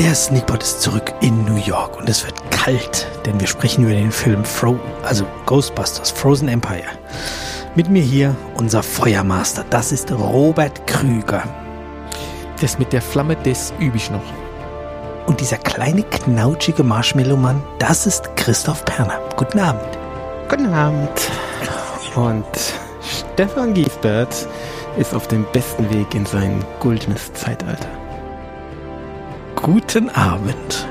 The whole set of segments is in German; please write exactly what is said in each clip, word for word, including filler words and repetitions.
Der Sneakpot ist zurück in New York und es wird kalt, denn wir sprechen über den Film Fro- also Ghostbusters, Frozen Empire. Mit mir hier unser Feuermaster, das ist Robert Krüger. Das mit der Flamme, das übe ich noch. Und dieser kleine, knautschige Marshmallow-Mann, das ist Christoph Perner. Guten Abend. Guten Abend. Und Stefan Giesbert ist auf dem besten Weg in sein goldenes Zeitalter. Guten Abend.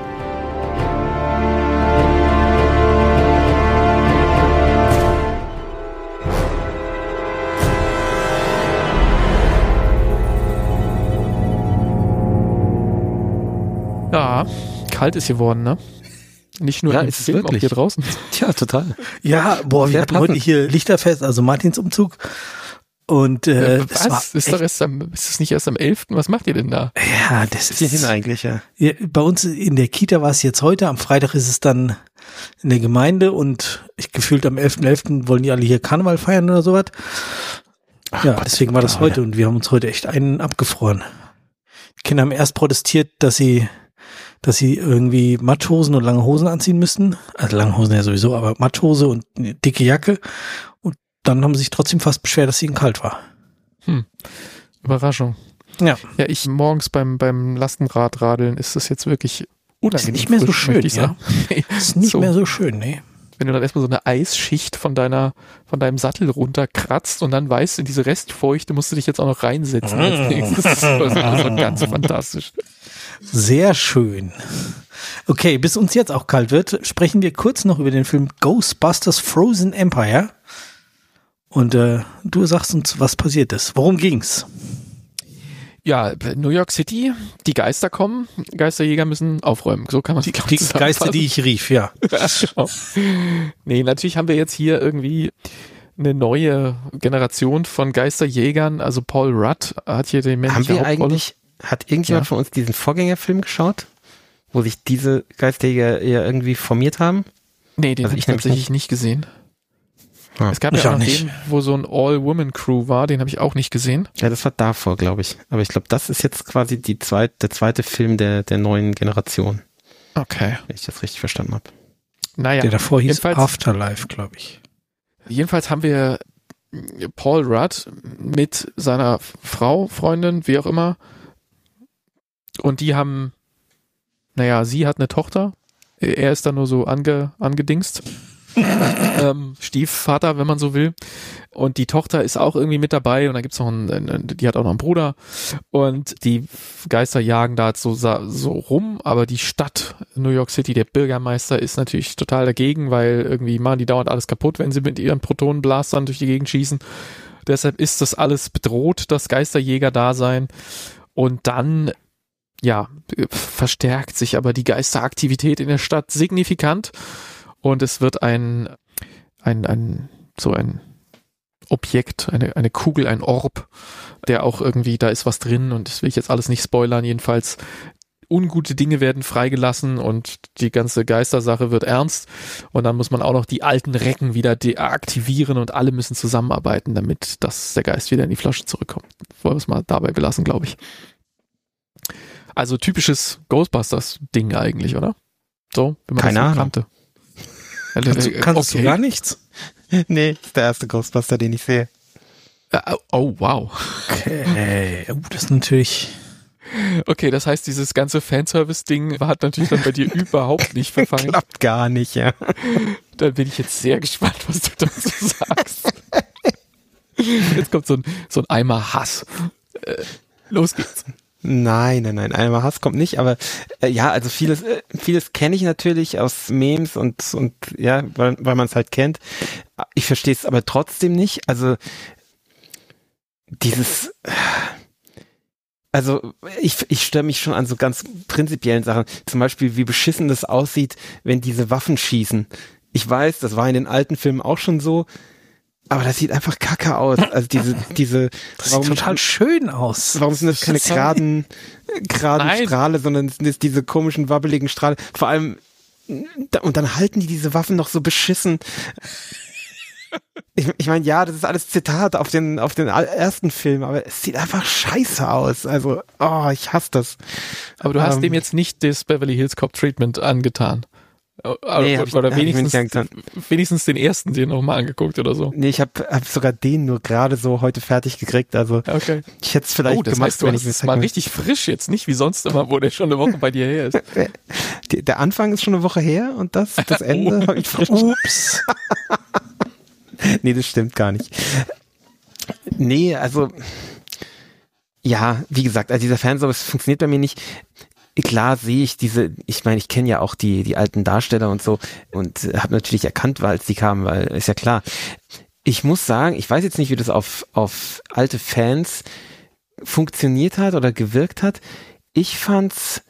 Ja, kalt ist geworden, ne? Nicht nur ja, im ist Film, wirklich. auch hier draußen. Tja, total. Ja, boah, wir Sehr hatten passend. heute hier Lichterfest, also Martinsumzug. Und äh, Äh, das war was? Ist doch erst am, ist es nicht erst am elften? Was macht ihr denn da? ja, das Hierhin ist eigentlich, ja. ja, bei uns in der Kita war es jetzt heute, am Freitag ist es dann in der Gemeinde und ich gefühlt am elften elften wollen die alle hier Karneval feiern oder sowas. Ach Ja, Gott, deswegen war das ja, heute und wir haben uns heute echt einen abgefroren. Die Kinder haben erst protestiert, dass sie dass sie irgendwie Matschhosen und lange Hosen anziehen müssten. Also lange Hosen ja sowieso, aber Matschhose und eine dicke Jacke. Und dann haben sie sich trotzdem fast beschwert, dass es ihnen kalt war. Hm. Überraschung. Ja. Ja, ich morgens beim, beim Lastenradradeln ist das jetzt wirklich unangenehm. Ist nicht mehr so frisch, schön, möchte ich ja. sagen. Nee, Ist nicht so. mehr so schön, ne? Wenn du dann erstmal so eine Eisschicht von deiner, von deinem Sattel runterkratzt und dann weißt, in diese Restfeuchte musst du dich jetzt auch noch reinsetzen. als nächstes. Das ist so ganz fantastisch. Sehr schön. Okay, bis uns jetzt auch kalt wird, sprechen wir kurz noch über den Film Ghostbusters Frozen Empire. Und äh, du sagst uns, was passiert ist. Worum ging's? Ja, New York City, die Geister kommen, Geisterjäger müssen aufräumen. So kann man Die, die Geister, die ich rief, ja. Genau. Nee, natürlich haben wir jetzt hier irgendwie eine neue Generation von Geisterjägern. Also Paul Rudd hat hier den Haben männlichen wir Hauptrolle. eigentlich, hat irgendjemand Ja. von uns diesen Vorgängerfilm geschaut, wo sich diese Geisterjäger ja irgendwie formiert haben? Nee, den Also habe ich ich nämlich tatsächlich nicht gesehen. Ah, Es gab ich ja auch auch noch nicht. den, wo so ein All-Woman-Crew war, den habe ich auch nicht gesehen. Ja, das war davor, glaube ich. Aber ich glaube, das ist jetzt quasi die zweit, der zweite Film der, der neuen Generation, Okay. wenn ich das richtig verstanden habe. Naja, Der davor hieß jedenfalls- Afterlife, glaube ich. jedenfalls haben wir Paul Rudd mit seiner Frau, Freundin, wie auch immer. Und die haben, naja, sie hat eine Tochter. Er ist da nur so ange, angedingst. ähm, Stiefvater, wenn man so will. Und die Tochter ist auch irgendwie mit dabei. Und dann gibt's noch einen, einen, die hat auch noch einen Bruder. Und die Geister jagen da so, so rum. Aber die Stadt New York City, der Bürgermeister, ist natürlich total dagegen, weil irgendwie machen die dauernd alles kaputt, wenn sie mit ihren Protonenblastern durch die Gegend schießen. Deshalb ist das alles bedroht, das Geisterjäger-Dasein. Und dann, ja, verstärkt sich aber die Geisteraktivität in der Stadt signifikant. Und es wird ein, ein, ein, so ein Objekt, eine, eine Kugel, ein Orb, der auch irgendwie, da ist was drin und das will ich jetzt alles nicht spoilern, jedenfalls ungute Dinge werden freigelassen und die ganze Geistersache wird ernst und dann muss man auch noch die alten Recken wieder deaktivieren und alle müssen zusammenarbeiten, damit das, der Geist wieder in die Flasche zurückkommt. Wollen wir es mal dabei belassen, glaube ich. Also typisches Ghostbusters-Ding eigentlich, oder? So, wenn man Keine das so Ahnung. kannte. Kannst, du, kannst du gar nichts? Nee, ist der erste Ghostbuster, den ich sehe. Äh, Oh, wow. Okay, oh, das ist natürlich... Okay, das heißt, dieses ganze Fanservice-Ding hat natürlich dann bei dir überhaupt nicht verfangen. Klappt gar nicht, ja. Dann bin ich jetzt sehr gespannt, was du dazu sagst. Jetzt kommt so ein, so ein Eimer Hass. Äh, los geht's. Nein, nein, nein, einmal Hass kommt nicht, aber äh, ja, also vieles, äh, vieles kenne ich natürlich aus Memes und und ja, weil, weil man es halt kennt. Ich verstehe es aber trotzdem nicht. Also dieses, also ich ich störe mich schon an so ganz prinzipiellen Sachen. Zum Beispiel, wie beschissen das aussieht, wenn diese Waffen schießen. Ich weiß, das war in den alten Filmen auch schon so. Aber das sieht einfach kacke aus. Also diese, diese, Das sieht total schön aus. Warum sind das keine geraden, geraden Nein. Strahle, sondern sind das diese komischen, wabbeligen Strahle? Vor allem, und dann halten die diese Waffen noch so beschissen. Ich, ich meine, ja, das ist alles Zitat auf den, auf den ersten Film, aber es sieht einfach scheiße aus. Also, oh, ich hasse das. Aber du hast ähm, dem jetzt nicht das Beverly Hills Cop Treatment angetan. Nee, hab ich, oder hab ich mir wenigstens, nicht angetan. wenigstens den ersten dir nochmal angeguckt oder so. Nee, ich habe hab sogar den nur gerade so heute fertig gekriegt. Also Okay. ich hätte es vielleicht Oh, das gemacht, heißt, du wenn hast ich es mal richtig frisch jetzt, nicht wie sonst immer, wo der schon eine Woche bei dir her ist. Die, der Anfang ist schon eine Woche her und das, das Ende Oh. habe ich frisch. Ups. Nee, das stimmt gar nicht. Nee, also ja, wie gesagt, also dieser Fanservice funktioniert bei mir nicht. Klar sehe ich diese, ich meine, ich kenne ja auch die die alten Darsteller und so und habe natürlich erkannt, als die kamen, weil ist ja klar. Ich muss sagen, ich weiß jetzt nicht, wie das auf auf alte Fans funktioniert hat oder gewirkt hat. Ich fand's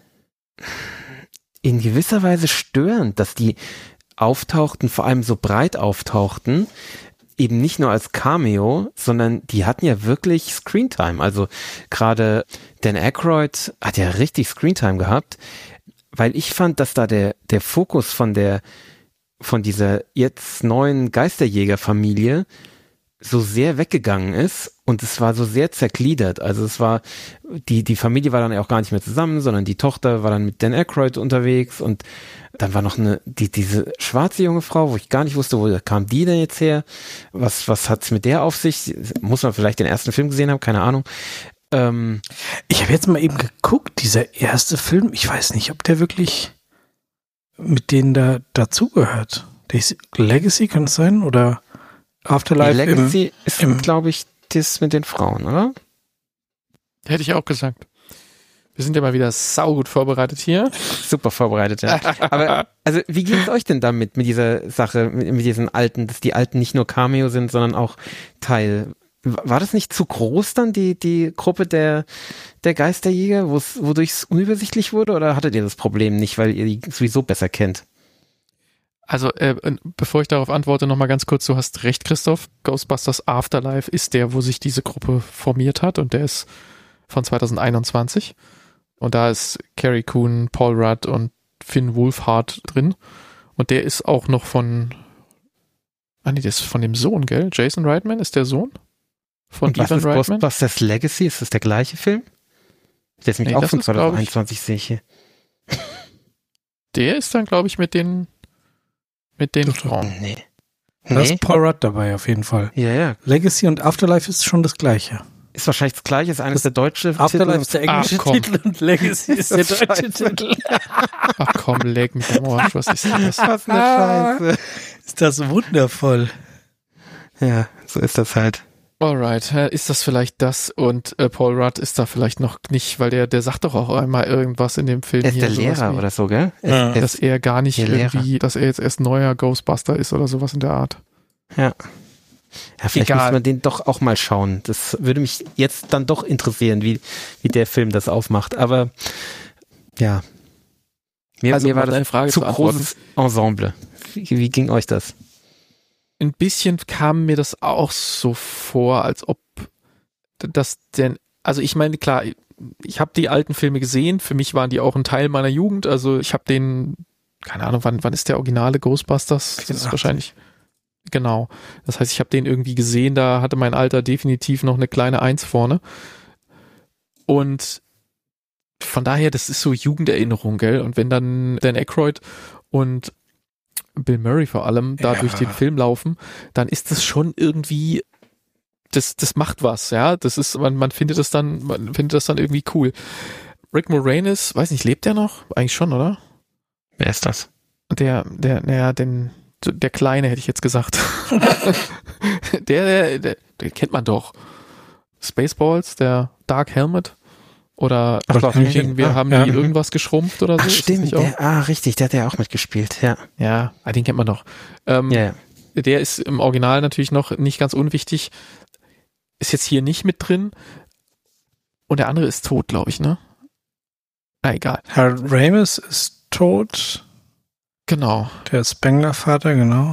in gewisser Weise störend, dass die auftauchten, vor allem so breit auftauchten, eben nicht nur als Cameo, sondern die hatten ja wirklich Screentime. Also gerade Dan Aykroyd hat ja richtig Screentime gehabt, weil ich fand, dass da der der Fokus von der von dieser jetzt neuen Geisterjägerfamilie so sehr weggegangen ist und es war so sehr zergliedert. Also es war, die die Familie war dann ja auch gar nicht mehr zusammen, sondern die Tochter war dann mit Dan Aykroyd unterwegs und dann war noch eine, die, diese schwarze junge Frau, wo ich gar nicht wusste, wo kam die denn jetzt her? Was, was hat's mit der auf sich? Muss man vielleicht den ersten Film gesehen haben? Keine Ahnung. Ähm, Ich habe jetzt mal eben geguckt, dieser erste Film, ich weiß nicht, ob der wirklich mit denen da dazugehört. Der ist Legacy, kann es sein? Oder Afterlife? Legacy im, ist, im glaube ich, das mit den Frauen, oder? Hätte ich auch gesagt. Wir sind ja mal wieder saugut vorbereitet hier. Super vorbereitet, ja. Aber, also, wie geht es euch denn damit, mit dieser Sache, mit, mit diesen alten, dass die alten nicht nur Cameo sind, sondern auch Teil? War das nicht zu groß dann, die, die Gruppe der, der Geisterjäger, wodurch es unübersichtlich wurde, oder hattet ihr das Problem nicht, weil ihr die sowieso besser kennt? Also, äh, bevor ich darauf antworte, nochmal ganz kurz, du hast recht, Christoph. Ghostbusters Afterlife ist der, wo sich diese Gruppe formiert hat und der ist von zwanzig einundzwanzig. Und da ist Carrie Coon, Paul Rudd und Finn Wolfhard drin. Und der ist auch noch von, ah nee, der ist von dem Sohn, gell? Jason Reitman ist der Sohn von Und was Ivan ist Reitman. Ghostbusters Legacy? Ist das der gleiche Film? Der ist nämlich Nee, auch das von ist, glaub ich- zwanzig einundzwanzig, sehe ich hier. Der ist dann, glaube ich, mit den mit den Doch, doch. Frauen. Nee. Da Nee. ist Paul Rudd dabei auf jeden Fall. Ja, ja. Legacy und Afterlife ist schon das gleiche. Ist wahrscheinlich das gleiche, ist eines der deutsche Afterlife Titel. ist der englische Ach, komm. Titel und Legacy ist der deutsche Scheiße. Titel. Ach komm, leg mich am Arsch, was ist das? Was eine Scheiße. Ist das wundervoll. Ja, so ist das halt. Alright, äh, ist das vielleicht das und äh, Paul Rudd ist da vielleicht noch nicht, weil der der sagt doch auch einmal irgendwas in dem Film Er ist hier. der sowas Lehrer wie, oder so, gell? Er, Ja. er dass ist, er gar nicht der Lehrer. irgendwie, dass er jetzt erst neuer Ghostbuster ist oder sowas in der Art. ja. Ja, vielleicht Egal. müssen wir den doch auch mal schauen. Das würde mich jetzt dann doch interessieren, wie, wie der Film das aufmacht. Aber ja. Mir, Also, mir war um deine das Frage zu zu beantworten. großes Ensemble. Wie, wie ging euch das? Ein bisschen kam mir das auch so vor, als ob das denn, also ich meine, klar, ich habe die alten Filme gesehen, für mich waren die auch ein Teil meiner Jugend, also ich habe den, keine Ahnung, wann, wann ist der originale Ghostbusters? Das ist vierundachtzig. wahrscheinlich, genau. Das heißt, ich habe den irgendwie gesehen, da hatte mein Alter definitiv noch eine kleine Eins vorne. Und von daher, das ist so Jugenderinnerung, gell? Und wenn dann Dan Aykroyd und Bill Murray vor allem da Ja. durch den Film laufen, dann ist das schon irgendwie, das, das macht was, ja. Das ist, man, man findet das dann, man findet das dann irgendwie cool. Rick Moranis, weiß nicht, lebt der noch? Eigentlich schon, oder? Wer ist das? Der, der, naja, den, der Kleine hätte ich jetzt gesagt. der, der, der, der kennt man doch. Spaceballs, der Dark Helmet. Oder Ach, ach, okay. wir Ah, haben ja. die irgendwas geschrumpft oder so. Ach Ist das stimmt, nicht auch? der, ah richtig, der hat ja auch mitgespielt, ja. Ja, ah, den kennt man doch. Ähm, Ja, ja. Der ist im Original natürlich noch nicht ganz unwichtig. Ist jetzt hier nicht mit drin. Und der andere ist tot, glaube ich, ne? Na, egal. Herr Ramis ist tot. Genau. Der Spengler-Vater, genau.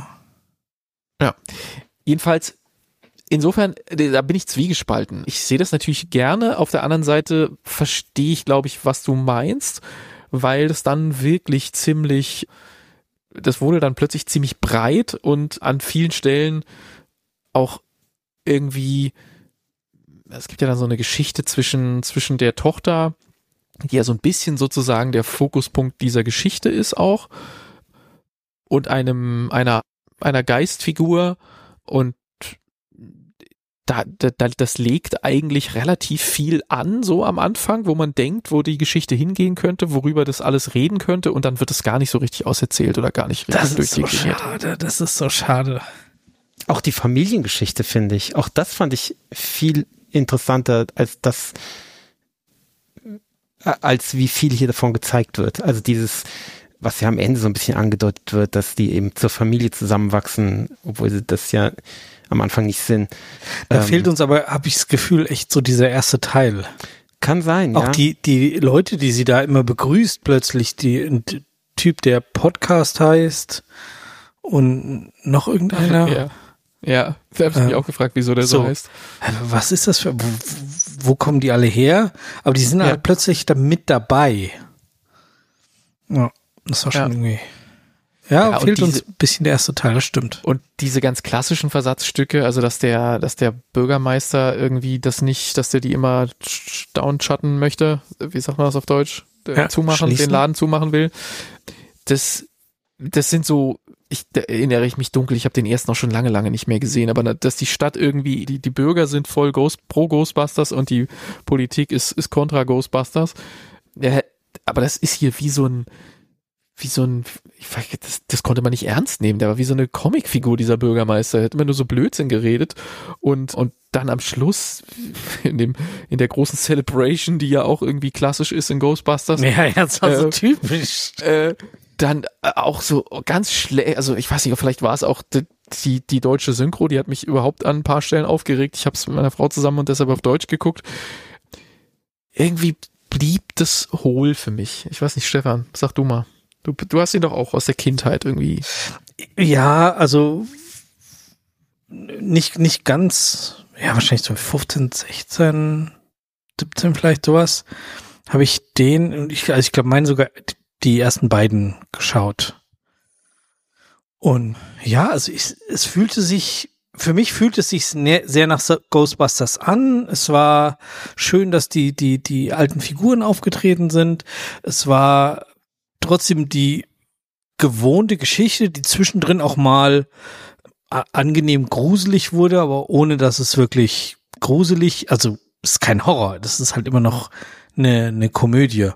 Jedenfalls, insofern, da bin ich zwiegespalten. Ich sehe das natürlich gerne. Auf der anderen Seite verstehe ich, glaube ich, was du meinst, weil das dann wirklich ziemlich, das wurde dann plötzlich ziemlich breit und an vielen Stellen auch irgendwie, es gibt ja dann so eine Geschichte zwischen, zwischen der Tochter, die ja so ein bisschen sozusagen der Fokuspunkt dieser Geschichte ist auch, und einem, einer, einer Geistfigur, und da, da, das legt eigentlich relativ viel an, so am Anfang, wo man denkt, wo die Geschichte hingehen könnte, worüber das alles reden könnte, und dann wird es gar nicht so richtig auserzählt oder gar nicht richtig Das ist so durchdekliniert. schade, das ist so schade. Auch die Familiengeschichte, finde ich. Auch das fand ich viel interessanter als das, als wie viel hier davon gezeigt wird. Also dieses, was ja am Ende so ein bisschen angedeutet wird, dass die eben zur Familie zusammenwachsen, obwohl sie das ja am Anfang nicht sind. Da ähm, fehlt uns aber, habe ich das Gefühl, echt so dieser erste Teil. Kann sein, Auch ja. die, die Leute, die sie da immer begrüßt, plötzlich, die, ein Typ, der Podcast heißt, und noch irgendeiner. Ja, ja, da habe ich mich Ähm, auch gefragt, wieso der so, so. heißt. Was ist das für, wo, wo kommen die alle her? Aber die sind Ja. halt plötzlich da mit dabei. Ja, das war schon Ja. irgendwie. Ja, Ja, und fehlt uns diese- ein bisschen der erste Teil, das stimmt. Und diese ganz klassischen Versatzstücke, also dass der, dass der Bürgermeister irgendwie das nicht, dass der die immer downschatten möchte, wie sagt man das auf Deutsch? Der Ja, zumachen, schließen. den Laden zumachen will. Das, das sind so, ich da erinnere ich mich dunkel, ich habe den ersten auch schon lange, lange nicht mehr gesehen, aber dass die Stadt irgendwie, die, die Bürger sind voll Ghost, pro Ghostbusters und die Politik ist, ist kontra Ghostbusters. Ja, aber das ist hier wie so ein, wie so ein, ich weiß, das, das konnte man nicht ernst nehmen, der war wie so eine Comicfigur, dieser Bürgermeister, er hat immer nur so Blödsinn geredet, und, und dann am Schluss, in dem, in der großen Celebration, die ja auch irgendwie klassisch ist in Ghostbusters, Ja, ja, das war so Äh, typisch. äh, dann äh, auch so ganz schlecht, also ich weiß nicht, vielleicht war es auch die, die, die deutsche Synchro, die hat mich überhaupt an ein paar Stellen aufgeregt, ich habe es mit meiner Frau zusammen und deshalb auf Deutsch geguckt. Irgendwie blieb das hohl für mich. Ich weiß nicht, Stefan, sag du mal. Du, du hast ihn doch auch aus der Kindheit irgendwie. Ja, also nicht, nicht ganz, ja, wahrscheinlich so fünfzehn, sechzehn, siebzehn vielleicht sowas, habe ich den, und ich, also ich glaube, meine sogar die ersten beiden geschaut. Und ja, also ich, es fühlte sich, für mich fühlte es sich sehr nach Ghostbusters an. Es war schön, dass die, die, die alten Figuren aufgetreten sind. Es war trotzdem die gewohnte Geschichte, die zwischendrin auch mal a- angenehm gruselig wurde, aber ohne, dass es wirklich gruselig, also es ist kein Horror, das ist halt immer noch eine, eine Komödie.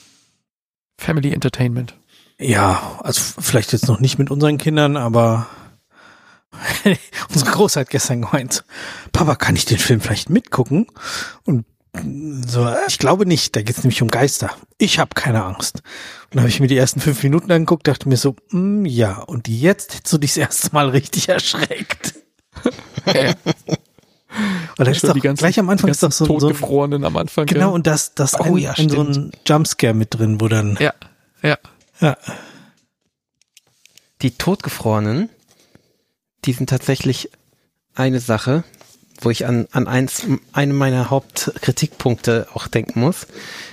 Family Entertainment. Ja, also f- vielleicht jetzt noch nicht mit unseren Kindern, aber unsere Große hat gestern gemeint, Papa, kann ich den Film vielleicht mitgucken? Und so, äh, ich glaube nicht, da geht es nämlich um Geister. Ich habe keine Angst. Und dann habe ich mir die ersten fünf Minuten angeguckt, dachte mir so, mm, ja, und jetzt hättest du dich das erste Mal richtig erschreckt. Ja. Weil da ist Schon doch die ganzen- gleich am Anfang ist doch so, so Totgefrorenen am Anfang. genau, gell? und das, das Oh ein, ja, ein so stimmt. ein Jumpscare mit drin, wo dann, Ja, ja. ja, Die Todgefrorenen, die sind tatsächlich eine Sache, wo ich an, an eins, einen meiner Hauptkritikpunkte auch denken muss.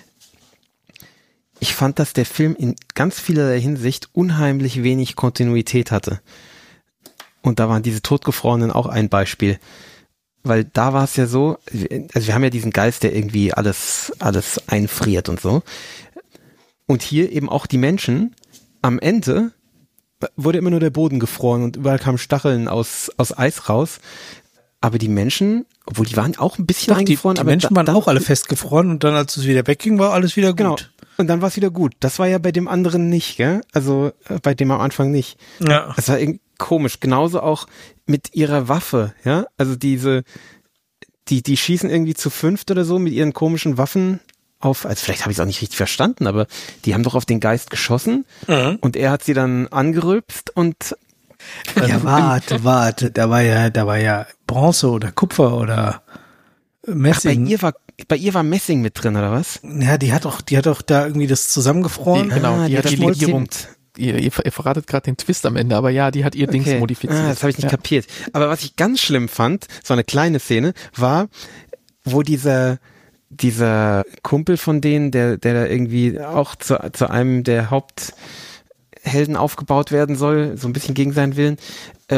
Ich fand, dass der Film in ganz vielerlei Hinsicht unheimlich wenig Kontinuität hatte. Und da waren diese Todgefrorenen auch ein Beispiel. Weil da war es ja so, also wir haben ja diesen Geist, der irgendwie alles, alles einfriert und so. Und hier eben auch die Menschen. Am Ende wurde immer nur der Boden gefroren und überall kamen Stacheln aus, aus Eis raus. Aber die Menschen, obwohl die waren auch ein bisschen doch, die, eingefroren, die aber Menschen da, waren dann, auch alle festgefroren und dann, als es wieder wegging, war alles wieder gut. Genau. Und dann war es wieder gut. Das war ja bei dem anderen nicht, gell? Also äh, bei dem am Anfang nicht. Ja. Das war irgendwie komisch. Genauso auch mit ihrer Waffe, ja? Also diese, die, die schießen irgendwie zu fünft oder so mit ihren komischen Waffen auf, also vielleicht habe ich es auch nicht richtig verstanden, aber die haben doch auf den Geist geschossen Mhm. und er hat sie dann angerülpst und Ja, warte, warte, da war ja, da war ja Bronze oder Kupfer oder Ach, bei Messing. ihr war, bei ihr war Messing mit drin, oder was? Ja, die hat doch, die hat doch da irgendwie das zusammengefroren. Die- genau, Ah, die hat das die Schmolz- Legierung. Ihr, ihr, ihr verratet gerade den Twist am Ende, aber ja, die hat ihr Dings Okay. modifiziert. Ah, das habe ich nicht ja. kapiert. Aber was ich ganz schlimm fand, so eine kleine Szene, war, wo dieser dieser Kumpel von denen, der der da irgendwie auch zu, zu einem der Haupthelden aufgebaut werden soll, so ein bisschen gegen seinen Willen, ähm,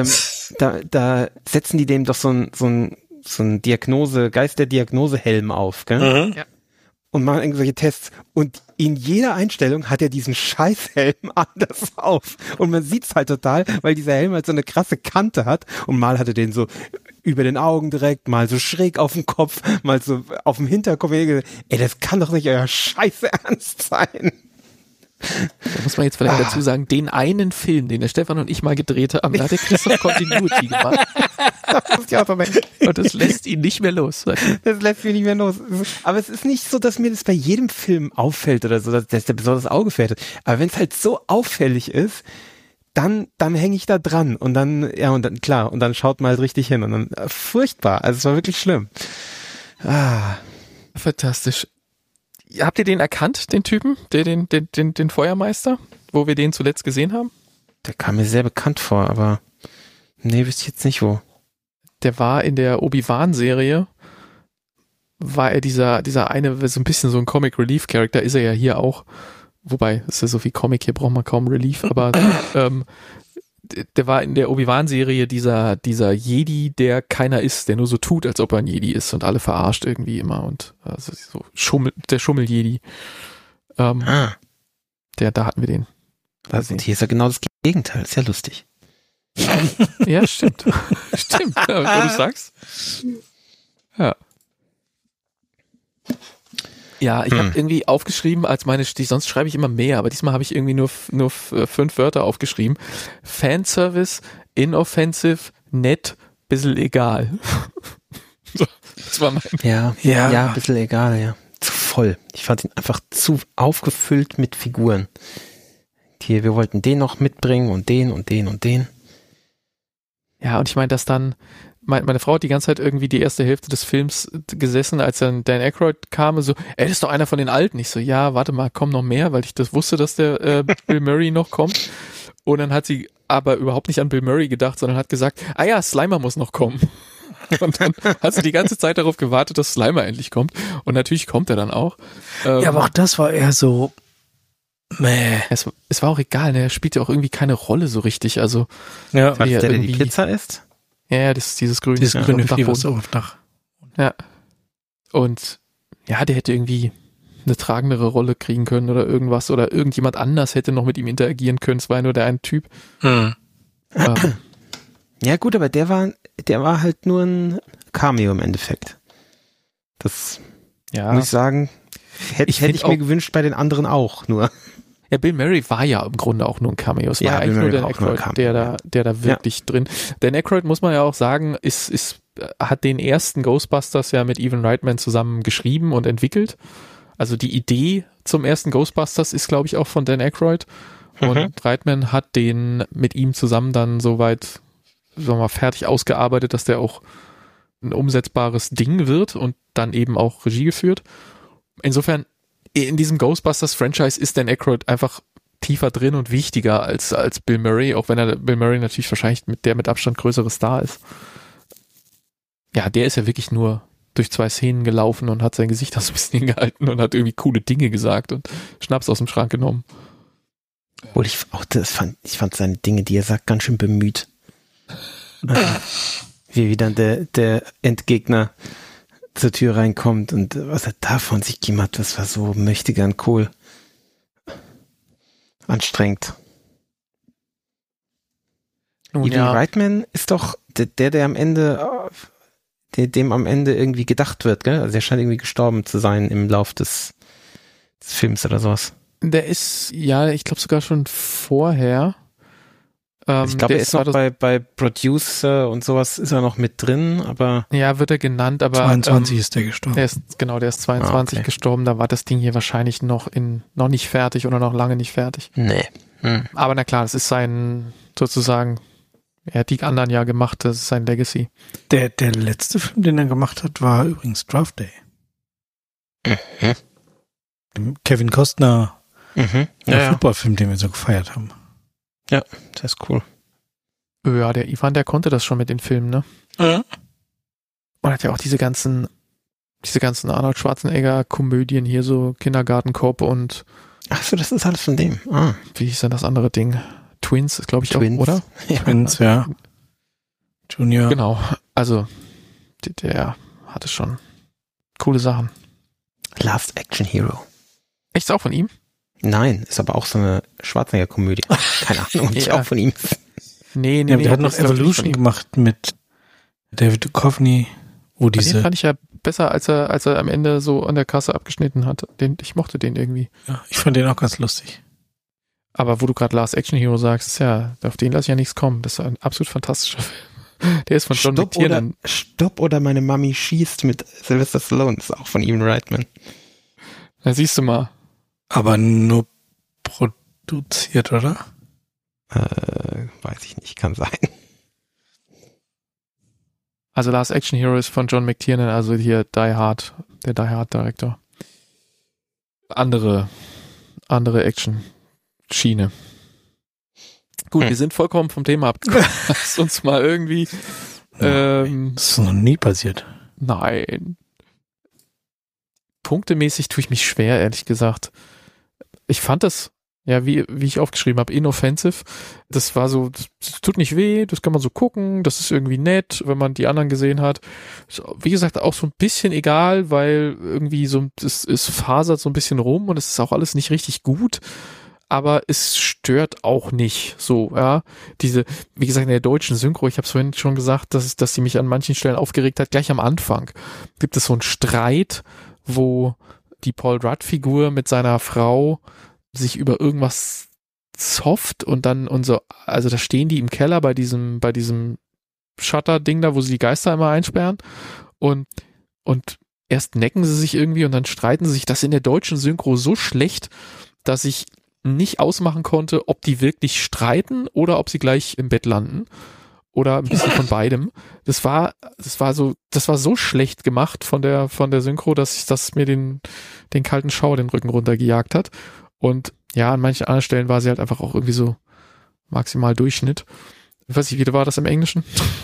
da, da setzen die dem doch so ein, so ein, so ein Diagnose, Geist der Diagnosehelm auf, gell? Mhm. Ja. Und machen irgendwelche Tests. Und in jeder Einstellung hat er diesen Scheißhelm anders auf. Und man sieht's halt total, weil dieser Helm halt so eine krasse Kante hat. Und mal hat er den so über den Augen direkt, mal so schräg auf dem Kopf, mal so auf dem Hinterkopf. Ey, das kann doch nicht euer Scheiße ernst sein. Da muss man jetzt vielleicht ah. dazu sagen, den einen Film, den der Stefan und ich mal gedreht haben, da hat der Christoph Continuity gemacht. Und das lässt ihn nicht mehr los. Das lässt mich nicht mehr los. Aber es ist nicht so, dass mir das bei jedem Film auffällt oder so, dass der besonders Auge fällt. Aber wenn es halt so auffällig ist, dann, dann hänge ich da dran. Und dann, ja, und dann, klar, und dann schaut man halt richtig hin. Und dann, äh, furchtbar. Also es war wirklich schlimm. Ah. Fantastisch. Habt ihr den erkannt, den Typen, der, den, den, den, den Feuermeister, wo wir den zuletzt gesehen haben? Der kam mir sehr bekannt vor, aber nee, wüsste ich jetzt nicht wo. Der war in der Obi-Wan-Serie, war er dieser, dieser eine, so ein bisschen so ein Comic-Relief-Charakter, ist er ja hier auch. Wobei, ist ja so viel Comic, hier braucht man kaum Relief, aber ähm, der war in der Obi-Wan-Serie dieser, dieser Jedi, der keiner ist, der nur so tut, als ob er ein Jedi ist und alle verarscht irgendwie immer und also so Schummel, der Schummel-Jedi. Ähm, ah. Der, da hatten wir den. Also, und hier ist ja genau das Gegenteil, ist ja lustig. Ja, stimmt. Stimmt, ja, wo du sagst. Ja. Ja, ich hm. habe irgendwie aufgeschrieben, als meine, sonst schreibe ich immer mehr, aber diesmal habe ich irgendwie nur, nur fünf Wörter aufgeschrieben. Fanservice, inoffensive, nett, bisschen egal. So, das war mein. Ja, ja, ja, bisschen egal, ja. Zu voll. Ich fand ihn einfach zu aufgefüllt mit Figuren. Hier, wir wollten den noch mitbringen und den und den und den. Ja, und ich meine, dass dann Meine, meine Frau hat die ganze Zeit irgendwie die erste Hälfte des Films gesessen, als dann Dan Aykroyd kam, so, ey, das ist doch einer von den Alten. Ich so, ja, warte mal, kommen noch mehr, weil ich das wusste, dass der äh, Bill Murray noch kommt. Und dann hat sie aber überhaupt nicht an Bill Murray gedacht, sondern hat gesagt, ah ja, Slimer muss noch kommen. Und dann hat sie die ganze Zeit darauf gewartet, dass Slimer endlich kommt. Und natürlich kommt er dann auch. Ähm, ja, aber auch das war eher so, meh. Es, es war auch egal, ne? Er spielt ja auch irgendwie keine Rolle so richtig. Also, ja, was der, der die Pizza isst? Ja, ja, das ist dieses grüne. Dieses ja, grüne Vieh, was auf Dach. Ja. Und ja, der hätte irgendwie eine tragendere Rolle kriegen können oder irgendwas. Oder irgendjemand anders hätte noch mit ihm interagieren können. Es war ja nur der eine Typ. Hm. Ähm, ja gut, aber der war, der war halt nur ein Cameo im Endeffekt. Das ja. muss ich sagen, hätte ich, hätt ich mir auch, gewünscht bei den anderen auch nur. Ja, Bill Murray war ja im Grunde auch nur ein Cameo. Es war ja, eigentlich nur Dan Aykroyd, der da, der da wirklich ja. drin. Dan Aykroyd, muss man ja auch sagen, ist, ist, hat den ersten Ghostbusters ja mit Ivan Reitman zusammen geschrieben und entwickelt. Also die Idee zum ersten Ghostbusters ist, glaube ich, auch von Dan Aykroyd. Und mhm. Reitman hat den mit ihm zusammen dann soweit, sagen wir mal, fertig ausgearbeitet, dass der auch ein umsetzbares Ding wird und dann eben auch Regie geführt. Insofern, in diesem Ghostbusters-Franchise ist Dan Aykroyd einfach tiefer drin und wichtiger als, als Bill Murray, auch wenn er Bill Murray natürlich wahrscheinlich mit der mit Abstand größere Star ist. Ja, der ist ja wirklich nur durch zwei Szenen gelaufen und hat sein Gesicht aus dem bisschen gehalten und hat irgendwie coole Dinge gesagt und Schnaps aus dem Schrank genommen. Obwohl ich auch das fand, ich fand seine Dinge, die er sagt, ganz schön bemüht. Wie wieder der, der Endgegner zur Tür reinkommt und was er da von sich gegeben hat, das war so mächtiger und cool. Anstrengend. Nun, Ivan ja. Reitman ist doch der, der, der am Ende, der, dem am Ende irgendwie gedacht wird, gell? Also der scheint irgendwie gestorben zu sein im Lauf des, des Films oder sowas. Der ist, ja, ich glaube sogar schon vorher. Ähm, ich glaube, er ist noch bei, bei Producer und sowas ist er noch mit drin, aber... Ja, wird er genannt, aber... zweiundzwanzig ähm, ist der gestorben. Der ist, genau, der ist zweiundzwanzig ah, okay. gestorben, da war das Ding hier wahrscheinlich noch in, noch nicht fertig oder noch lange nicht fertig. Nee. Hm. Aber na klar, das ist sein, sozusagen, er hat die anderen ja gemacht, das ist sein Legacy. Der, der letzte Film, den er gemacht hat, war übrigens Draft Day. Mhm. Kevin Costner, mhm. der ja, Fußballfilm, den wir so gefeiert haben. Ja, das ist cool. Ja, der Ivan, der konnte das schon mit den Filmen, ne? Mhm. Und hat ja auch diese ganzen, diese ganzen Arnold Schwarzenegger-Komödien hier, so Kindergartenkopf und... Ach so, das ist alles von dem. Ah. Wie hieß denn das andere Ding? Twins, glaube ich Twins. auch, oder? Ja. Twins, ja. Junior. Genau, also der, der hatte schon coole Sachen. Last Action Hero. Echt, ist auch von ihm? Nein, ist aber auch so eine Schwarzenegger-Komödie. Keine Ahnung, ob die Ja. auch von ihm ist. Nee, nee, Ja, nee. der hat noch ist, glaub ich, nicht von Evolution ihm. gemacht mit David Duchovny, wo Den diese, fand ich ja besser, als er, als er am Ende so an der Kasse abgeschnitten hat. Den, ich mochte den irgendwie. ja, ich fand den auch ganz lustig. Aber wo du gerade Last Action Hero sagst, ist ja, auf den lasse ich ja nichts kommen. Das ist ein absolut fantastischer Film. Der ist von John Stopp oder, McTiernan. Stopp oder meine Mami schießt mit Sylvester Stallone. Das ist auch von Ivan Reitman. Da siehst du mal. Aber nur produziert, oder? Äh, weiß ich nicht, kann sein. Also Last Action Hero ist von John McTiernan, also hier Die Hard, der Die Hard Director. Andere, andere Action-Schiene. Gut, Hm. wir sind vollkommen vom Thema abgekommen. Lass uns mal irgendwie, ähm, Das ist noch nie passiert. nein. Punktemäßig tue ich mich schwer, ehrlich gesagt. Ich fand das, ja, wie, wie ich aufgeschrieben habe, inoffensive. Das war so, das, das tut nicht weh, das kann man so gucken, das ist irgendwie nett, wenn man die anderen gesehen hat. So, wie gesagt, auch so ein bisschen egal, weil irgendwie so, es, es fasert so ein bisschen rum und es ist auch alles nicht richtig gut. Aber es stört auch nicht so, ja. Diese, wie gesagt, in der deutschen Synchro, ich habe es vorhin schon gesagt, dass, dass sie mich an manchen Stellen aufgeregt hat. Gleich am Anfang gibt es so einen Streit, wo die Paul Rudd-Figur mit seiner Frau sich über irgendwas zofft und dann unser, also da stehen die im Keller bei diesem, bei diesem Shutter-Ding da, wo sie die Geister immer einsperren und, und erst necken sie sich irgendwie und dann streiten sie sich. Das in der deutschen Synchro so schlecht, dass ich nicht ausmachen konnte, ob die wirklich streiten oder ob sie gleich im Bett landen oder ein bisschen von beidem. Das war, das war so, das war so schlecht gemacht von der, von der Synchro, dass ich, dass mir den, den kalten Schauer den Rücken runtergejagt hat. Und ja, an manchen anderen Stellen war sie halt einfach auch irgendwie so maximal Durchschnitt. Ich weiß nicht, wie war das im Englischen?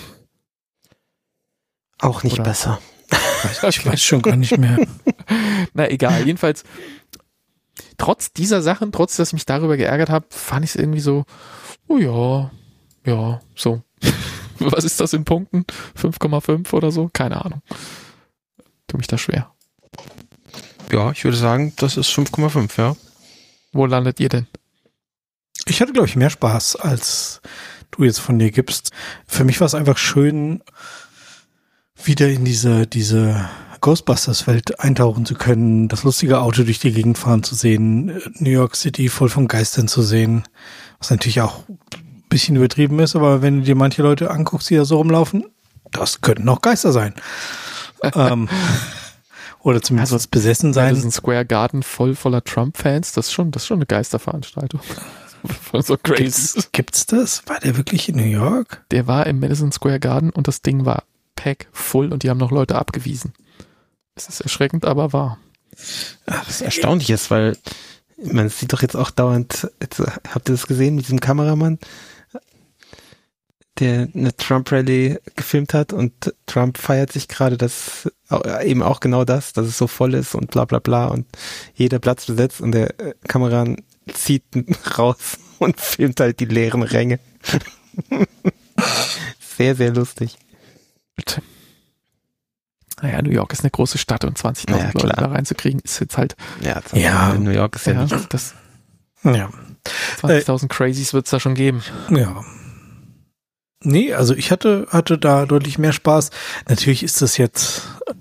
Auch nicht Oder- besser. Ich weiß schon gar nicht mehr. Na egal, jedenfalls trotz dieser Sachen, trotz dass ich mich darüber geärgert habe, fand ich es irgendwie so, oh ja, ja, so. Was ist das in Punkten? fünf Komma fünf oder so? Keine Ahnung. Tu mich da schwer. Ja, ich würde sagen, das ist fünf Komma fünf, ja. Wo landet ihr denn? Ich hatte, glaube ich, mehr Spaß, als du jetzt von dir gibst. Für mich war es einfach schön, wieder in diese, diese Ghostbusters-Welt eintauchen zu können, das lustige Auto durch die Gegend fahren zu sehen, New York City voll von Geistern zu sehen, was natürlich auch ein bisschen übertrieben ist, aber wenn du dir manche Leute anguckst, die da so rumlaufen, das könnten auch Geister sein. ähm, oder zumindest Also, besessen sein. Madison Square Garden voll voller Trump-Fans, das ist schon, das ist schon eine Geisterveranstaltung. Voll so crazy. Gibt's, gibt's das? War der wirklich in New York? Der war im Madison Square Garden und das Ding war pack voll und die haben noch Leute abgewiesen. Es ist erschreckend, aber wahr. Was erstaunlich ist, weil man sieht doch jetzt auch dauernd, jetzt, habt ihr das gesehen mit diesem Kameramann, der eine Trump-Rally gefilmt hat und Trump feiert sich gerade, dass eben auch genau das, dass es so voll ist und bla bla bla und jeder Platz besetzt und der äh, Kameramann zieht raus und filmt halt die leeren Ränge. Sehr, sehr lustig. Naja, New York ist eine große Stadt und zwanzigtausend Ja, Leute klar. da reinzukriegen, ist jetzt halt, Ja, Ja. in New York ist ja, ja, nichts. das Ja. zwanzigtausend Crazies wird es da schon geben. Ja. Nee, also ich hatte, hatte da deutlich mehr Spaß. Natürlich ist das jetzt,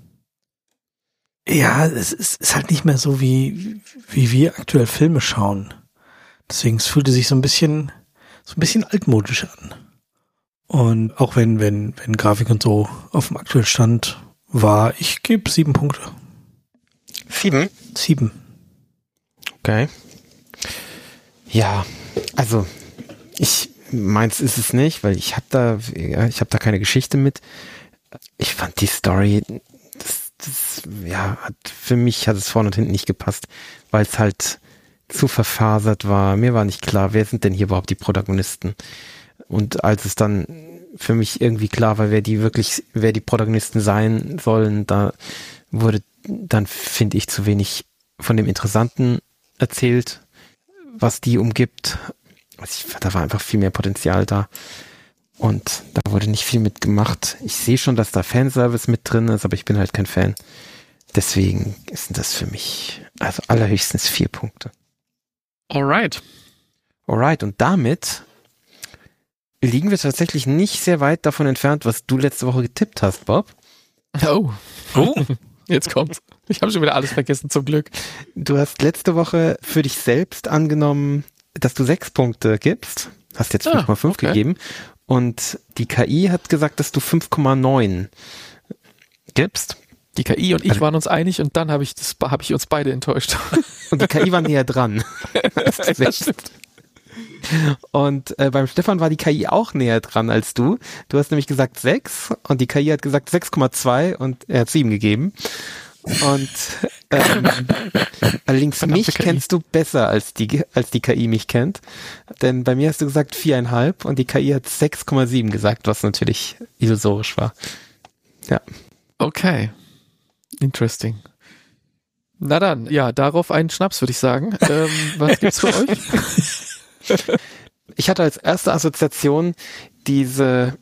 ja, es ist, ist halt nicht mehr so, wie, wie wir aktuell Filme schauen. Deswegen, es fühlte sich so ein bisschen, so ein bisschen altmodisch an. Und auch wenn, wenn, wenn Grafik und so auf dem aktuellen Stand war, ich gebe sieben Punkte. Sieben? Sieben. Okay. Ja, also ich meins ist es nicht, weil ich habe da, ja, ich habe da keine Geschichte mit. Ich fand die Story, das, das, ja, hat, für mich hat es vorne und hinten nicht gepasst, weil es halt zu verfasert war. Mir war nicht klar, wer sind denn hier überhaupt die Protagonisten? Und als es dann für mich irgendwie klar war, wer die wirklich, wer die Protagonisten sein sollen, da wurde dann, finde ich, zu wenig von dem Interessanten erzählt, was die umgibt. Also ich, da war einfach viel mehr Potenzial da. Und da wurde nicht viel mitgemacht. Ich sehe schon, dass da Fanservice mit drin ist, aber ich bin halt kein Fan. Deswegen ist das für mich also allerhöchstens vier Punkte. Alright. Alright, und damit liegen wir tatsächlich nicht sehr weit davon entfernt, was du letzte Woche getippt hast, Bob. Oh. Oh. Jetzt kommt's. Ich habe schon wieder alles vergessen, zum Glück. Du hast letzte Woche für dich selbst angenommen, dass du sechs Punkte gibst. Hast jetzt fünf Komma fünf okay. gegeben. Und die K I hat gesagt, dass du fünf Komma neun gibst. Die K I und ich Also- waren uns einig und dann habe ich, das- hab ich uns beide enttäuscht. Und die K I war näher dran. als du Das selbst. stimmt. Und äh, beim Stefan war die K I auch näher dran als du. Du hast nämlich gesagt sechs und die K I hat gesagt sechs Komma zwei und er hat sieben gegeben. Und ähm, allerdings Verdammte mich K I. kennst du besser als die als die K I mich kennt. Denn bei mir hast du gesagt viereinhalb und die K I hat sechs Komma sieben gesagt, was natürlich illusorisch war. Ja. Okay. Interesting. Na dann, ja, darauf einen Schnaps, würde ich sagen. Ähm, was gibt's für euch? Ich hatte als erste Assoziation diese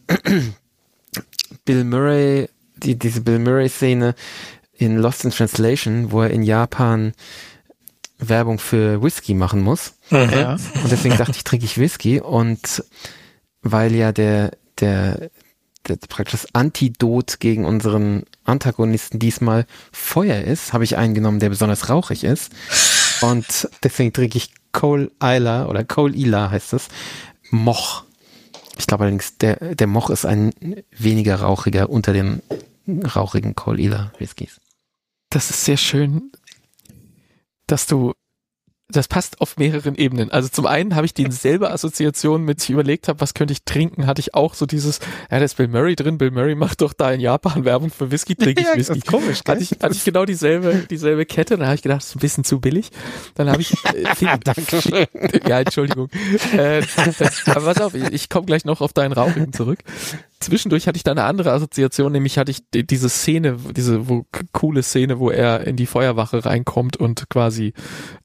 Bill Murray, die, diese Bill Murray-Szene in Lost in Translation, wo er in Japan Werbung für Whisky machen muss. Ja. Und deswegen dachte ich, trinke ich Whisky. Und weil ja der, der, der praktisch das Antidot gegen unseren Antagonisten diesmal Feuer ist, habe ich einen genommen, der besonders rauchig ist. Und deswegen trinke ich Cole Ila oder Cole Ila heißt es, Moch. Ich glaube allerdings, der, der Moch ist ein weniger rauchiger unter den rauchigen Cole Ila Whiskys. Das ist sehr schön, dass du, das passt auf mehreren Ebenen. Also zum einen habe ich dieselbe Assoziation mit, ich überlegt habe, was könnte ich trinken, hatte ich auch so dieses, ja, da ist Bill Murray drin, Bill Murray macht doch da in Japan Werbung für Whisky, trinke ich Ja, Whisky. das ist komisch, gell? Hatte ich, hatte ich genau dieselbe, dieselbe Kette, dann habe ich gedacht, das ist ein bisschen zu billig. Dann habe ich, äh, viel, Dankeschön. ja, Entschuldigung. Äh, aber pass auf, ich komme gleich noch auf deinen Rauchigen zurück. Zwischendurch hatte ich da eine andere Assoziation, nämlich hatte ich die- diese Szene, diese wo, coole Szene, wo er in die Feuerwache reinkommt und quasi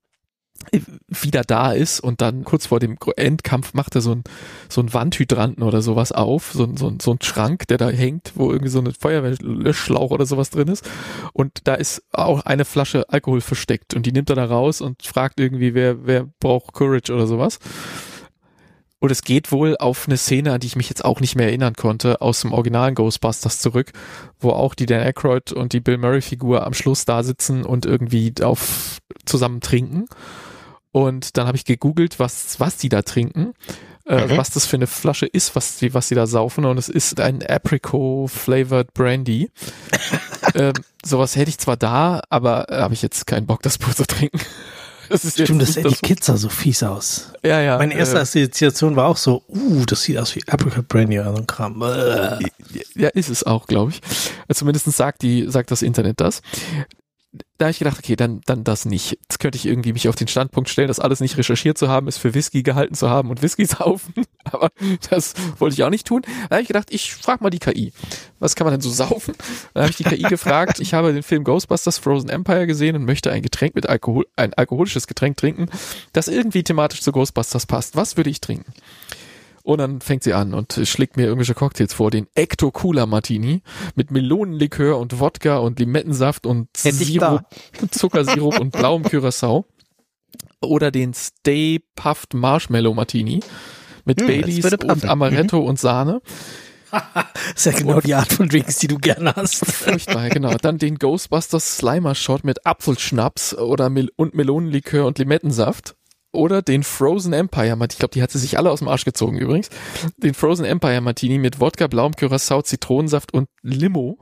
wieder da ist und dann kurz vor dem Endkampf macht er so ein so ein Wandhydranten oder sowas auf, so ein so ein so ein Schrank, der da hängt, wo irgendwie so eine Feuerwehrlöschschlauch oder sowas drin ist und da ist auch eine Flasche Alkohol versteckt und die nimmt er da raus und fragt irgendwie, wer wer braucht Courage oder sowas. Und es geht wohl auf eine Szene, an die ich mich jetzt auch nicht mehr erinnern konnte, aus dem originalen Ghostbusters zurück, wo auch die Dan Aykroyd und die Bill Murray Figur am Schluss da sitzen und irgendwie auf zusammen trinken. Und dann habe ich gegoogelt, was was die da trinken, äh, Mhm. was das für eine Flasche ist, was die was die da saufen. Und es ist ein Apricot-flavored Brandy. ähm, sowas hätte ich zwar da, aber äh, habe ich jetzt keinen Bock, das pur zu trinken. Das ist Stimmt, das nicht Etikett sah so fies aus. Ja, ja. Meine erste äh, Assoziation war auch so, uh, das sieht aus wie Apricot Brandy oder so ein Kram. Bäh. Ja, ist es auch, glaube ich. Zumindest sagt die, sagt das Internet das. Da habe ich gedacht, okay, dann, dann das nicht. Jetzt könnte ich irgendwie mich auf den Standpunkt stellen, das alles nicht recherchiert zu haben, ist für Whisky gehalten zu haben und Whisky saufen. Aber das wollte ich auch nicht tun. Da habe ich gedacht, ich frage mal die K I. Was kann man denn so saufen? Dann habe ich die K I gefragt, ich habe den Film Ghostbusters Frozen Empire gesehen und möchte ein Getränk mit Alkohol, ein alkoholisches Getränk trinken, das irgendwie thematisch zu Ghostbusters passt. Was würde ich trinken? Und dann fängt sie an und schlägt mir irgendwelche Cocktails vor. Den Ecto Cooler Martini mit Melonenlikör und Wodka und Limettensaft und Hätte ich Sirup, Zuckersirup und blauem Curacao. Oder den Stay Puffed Marshmallow Martini mit Hm, das Baileys würde passen. und Amaretto und Sahne. ist ja genau die Art von Drinks, die du gerne hast. Furchtbar, genau. Dann den Ghostbusters Slimer Shot mit Apfelschnaps oder Mel und Melonenlikör und Limettensaft. Oder den Frozen Empire Martini. Ich glaube, die hat sie sich alle aus dem Arsch gezogen übrigens. Den Frozen Empire Martini mit Wodka, blauem Curacao, Zitronensaft und Limo.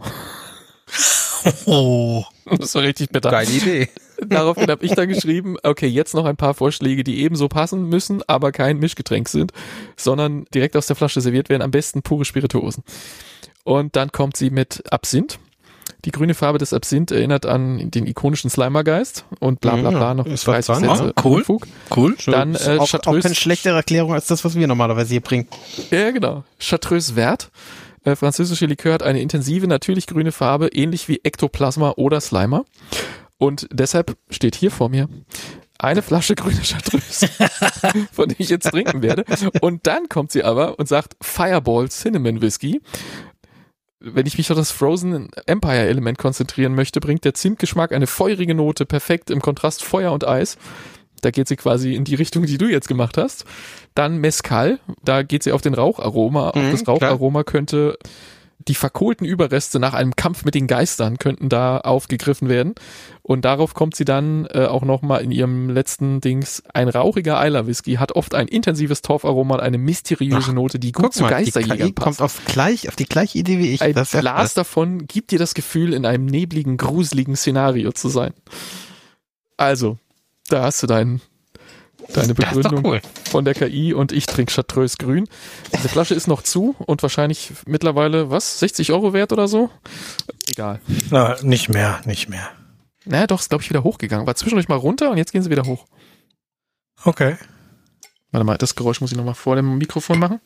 Oh. Das war richtig bitter. Geile Idee. Daraufhin habe ich dann geschrieben, okay, jetzt noch ein paar Vorschläge, die ebenso passen müssen, aber kein Mischgetränk sind, sondern direkt aus der Flasche serviert werden, am besten pure Spirituosen. Und dann kommt sie mit Absinth. Die grüne Farbe des Absinth erinnert an den ikonischen Slimergeist und bla bla bla, noch ist dreißig interessant. Sätze Ah, cool. Unfug. Cool. Dann Ist äh, auch, auch Chartreuse, keine schlechtere Erklärung als das, was wir normalerweise hier bringen. ja genau, Chartreuse Vert. Äh, französische Likör hat eine intensive, natürlich grüne Farbe, ähnlich wie Ektoplasma oder Slimer. Und deshalb steht hier vor mir eine Flasche grüne Chartreuse, von der ich jetzt trinken werde. Und dann kommt sie aber und sagt Fireball Cinnamon Whisky. Wenn ich mich auf das Frozen Empire Element konzentrieren möchte, bringt der Zimtgeschmack eine feurige Note, perfekt im Kontrast Feuer und Eis. Da geht sie quasi in die Richtung, die du jetzt gemacht hast. Dann Mezcal, da geht sie auf den Raucharoma. Mhm, das Raucharoma könnte, die verkohlten Überreste nach einem Kampf mit den Geistern könnten da aufgegriffen werden. Und darauf kommt sie dann äh, auch nochmal in ihrem letzten Dings. Ein rauchiger Eiler-Whisky hat oft ein intensives Torfaroma und eine mysteriöse Ach, Note, die gut zu mal, Geisterjägern die K I passt. kommt auf, gleich, auf die gleiche Idee wie ich. Ein Das ist ja Glas krass. davon gibt dir das Gefühl, in einem nebligen, gruseligen Szenario zu sein. Also, da hast du dein, deine Das ist doch Begründung cool. von der K I und ich trinke Chartreuse grün. Diese Flasche ist noch zu und wahrscheinlich mittlerweile, was, sechzig Euro wert oder so? Egal. Na, nicht mehr, nicht mehr. Naja, doch, ist glaube ich wieder hochgegangen. War zwischendurch mal runter und jetzt gehen sie wieder hoch. Okay. Warte mal, das Geräusch muss ich nochmal vor dem Mikrofon machen.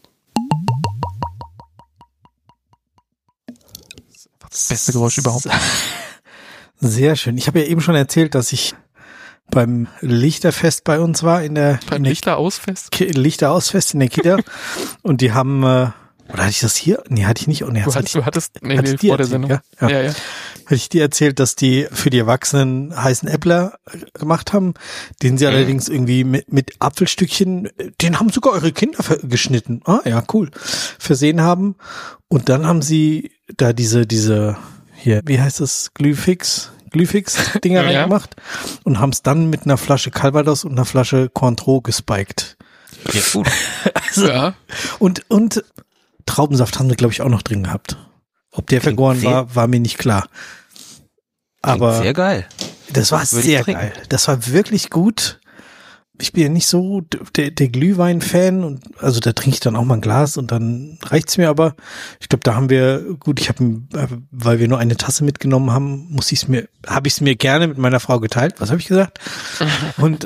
Das beste Geräusch überhaupt. Sehr schön. Ich habe ja eben schon erzählt, dass ich beim Lichterfest bei uns war in der, Beim in der Lichterausfest. Ki- Lichterausfest in der Kita und die haben äh, oder hatte ich das hier? Nee, hatte ich nicht. Oh, nee, Du, das hat, hatte ich, du hattest, nee, hatte nee, ich dir vor der erzählt, Sendung. ja? Ja. Ja, ja. Hatte ich dir erzählt, dass die für die Erwachsenen heißen Äppler äh, gemacht haben, den sie allerdings irgendwie mit, mit Apfelstückchen, äh, den haben sogar eure Kinder ver- geschnitten. Ah, ja, cool. Versehen haben. Und dann haben sie da diese, diese, hier, wie heißt das? Glühfix? Glühfix-Dinger Ja. reingemacht und haben es dann mit einer Flasche Calvados und einer Flasche Cointreau gespiked. Ja, gut. Also, Ja. und, und Traubensaft haben wir, glaube ich, auch noch drin gehabt. Ob der Klingt vergoren sehr- war, war mir nicht klar. Klingt Aber sehr geil. das war würde ich sehr trinken. geil. Das war wirklich gut. Ich bin ja nicht so der, der Glühwein-Fan und also da trinke ich dann auch mal ein Glas und dann reicht's mir aber. Ich glaube, da haben wir, gut, ich habe, weil wir nur eine Tasse mitgenommen haben, muss ich es mir, habe ich es mir gerne mit meiner Frau geteilt. Was habe ich gesagt? Und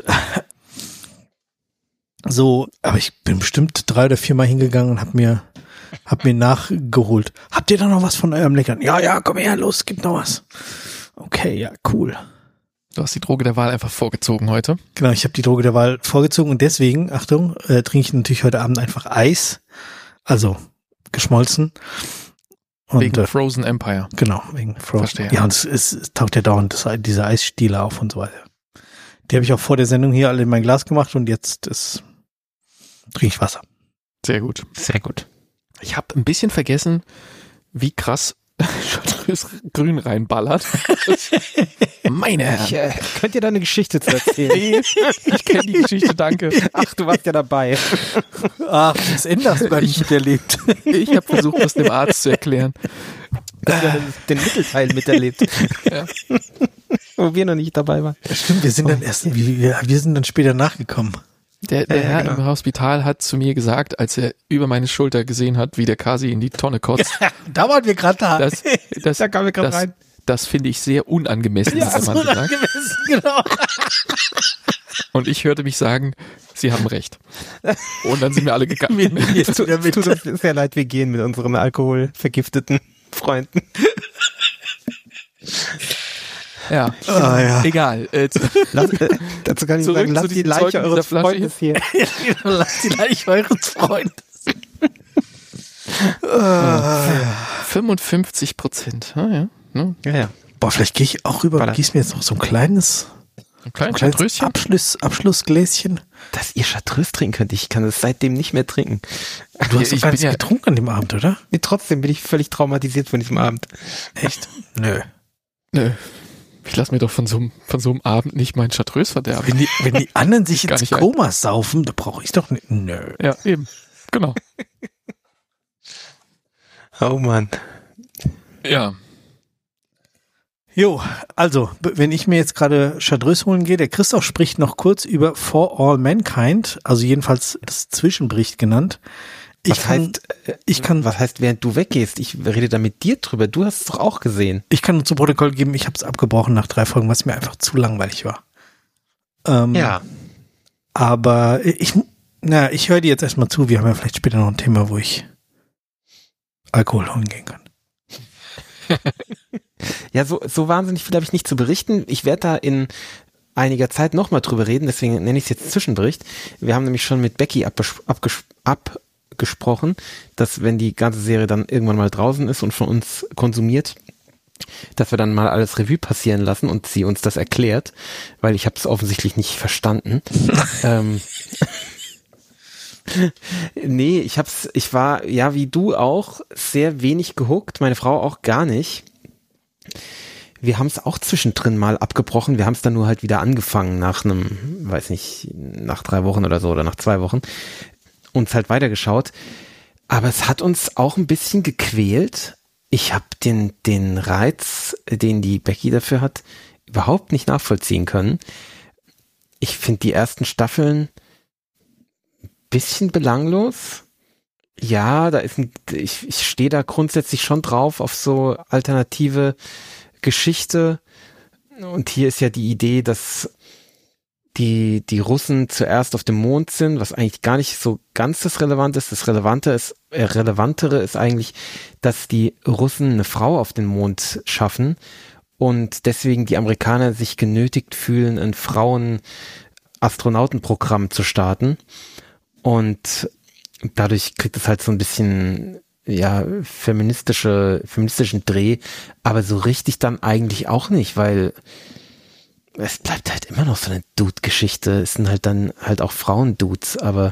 so, aber ich bin bestimmt drei oder vier Mal hingegangen und habe mir, hab mir nachgeholt. Habt ihr da noch was von eurem Leckern? Ja, ja, komm her, los, gib noch was. Okay, ja, cool. Du hast die Droge der Wahl einfach vorgezogen heute. Genau, ich habe die Droge der Wahl vorgezogen und deswegen, Achtung, äh, trinke ich natürlich heute Abend einfach Eis, also geschmolzen. Und, Wegen äh, Frozen Empire. genau, wegen Frozen. Verstehe. Ja, und es, es, es taucht ja dauernd das, diese Eisstiele auf und so weiter. Die habe ich auch vor der Sendung hier alle in mein Glas gemacht und jetzt ist, trinke ich Wasser. Sehr gut. Sehr gut. Ich habe ein bisschen vergessen, wie krass Chartreuse grün reinballert. Meine Herren. Ich, äh, könnt ihr da eine Geschichte zu erzählen? Nee, ich kenne die Geschichte, danke. Ach, du warst ja dabei. Ach, das Ende hast du gar nicht miterlebt. Ich habe versucht, das dem Arzt zu erklären. Dass du den Mittelteil miterlebt. Ja. Wo wir noch nicht dabei waren. Stimmt, wir sind dann erst, wir, wir sind dann später nachgekommen. Der, der Ja, Herr genau. im Hospital hat zu mir gesagt, als er über meine Schulter gesehen hat, wie der Kasi in die Tonne kotzt, Da waren wir gerade da. das, das, Da kamen wir gerade das, rein. das finde ich sehr unangemessen, ja, hat der so Mann gesagt. angemessen, genau. Und ich hörte mich sagen, Sie haben recht. Und dann sind wir alle gegangen. Mir- mir tut er mit. Tut uns sehr leid, wir gehen mit unseren alkoholvergifteten Freunden. Ja, Ah, ja. egal. Äh, Lass, äh, dazu kann ich Zurück sagen, zu lasst die diesen Leiche Zeugen eures dieser Flasche Freundes hier. Lasst die Leiche eures Freundes. fünfundfünfzig Prozent. Ah, ja. Ne? Ja, ja. Boah, vielleicht gehe ich auch rüber und Warte. gieß mir jetzt noch so ein kleines, Ein kleines kleines Chartröschen. Abschluss, Abschlussgläschen. Dass ihr Chartreuse trinken könnt, ich kann es seitdem nicht mehr trinken. Du hast ich doch gar bin nichts ja- getrunken an dem Abend, oder? Nee, trotzdem bin ich völlig traumatisiert von diesem Abend. Echt? Nö. Nö. Ich lasse mir doch von so, einem, von so einem Abend nicht meinen Chartreuse verderben. Wenn die, wenn die anderen sich Gar ins nicht Koma saufen, da brauche ich doch nicht. Nö. Ja, eben. Genau. Oh Mann. Ja. Jo, also, b- wenn ich mir jetzt gerade Chartreuse holen gehe, der Christoph spricht noch kurz über For All Mankind, also jedenfalls das Zwischenbericht genannt. Ich Was kann, heißt, äh, ich kann, was heißt, während du weggehst? Ich rede da mit dir drüber. Du hast es doch auch gesehen. ich kann nur zu Protokoll geben, ich habe es abgebrochen nach drei Folgen, was mir einfach zu langweilig war. Ähm, Aber ich, na, ich höre dir jetzt erstmal zu. Wir haben ja vielleicht später noch ein Thema, wo ich Alkohol holen gehen kann. Ja, so, so wahnsinnig viel habe ich nicht zu berichten. Ich werde da in einiger Zeit nochmal drüber reden, deswegen nenne ich es jetzt Zwischenbericht. Wir haben nämlich schon mit Becky abges- abges- abgesprochen, dass wenn die ganze Serie dann irgendwann mal draußen ist und von uns konsumiert, dass wir dann mal alles Revue passieren lassen und sie uns das erklärt, weil ich habe es offensichtlich nicht verstanden. ähm, nee, ich hab's, ich war, ja wie du auch, sehr wenig gehuckt, meine Frau auch gar nicht. Wir haben es auch zwischendrin mal abgebrochen, wir haben es dann nur halt wieder angefangen nach einem, weiß nicht, nach drei Wochen oder so oder nach zwei Wochen, uns halt weitergeschaut. Aber es hat uns auch ein bisschen gequält. Ich habe den, den Reiz, den die Becky dafür hat, überhaupt nicht nachvollziehen können. Ich finde die ersten Staffeln ein bisschen belanglos. Ja, da ist ein, ich, ich stehe da grundsätzlich schon drauf auf so alternative Geschichte. Und hier ist ja die Idee, dass die, die Russen zuerst auf dem Mond sind, was eigentlich gar nicht so ganz das Relevante ist. Das Relevante ist, äh, Relevantere ist eigentlich, dass die Russen eine Frau auf den Mond schaffen und deswegen die Amerikaner sich genötigt fühlen, ein Frauen-Astronautenprogramm zu starten. Und dadurch kriegt es halt so ein bisschen, ja, feministische, feministischen Dreh, aber so richtig dann eigentlich auch nicht, weil es bleibt halt immer noch so eine Dude-Geschichte. Es sind halt dann halt auch Frauen-Dudes, aber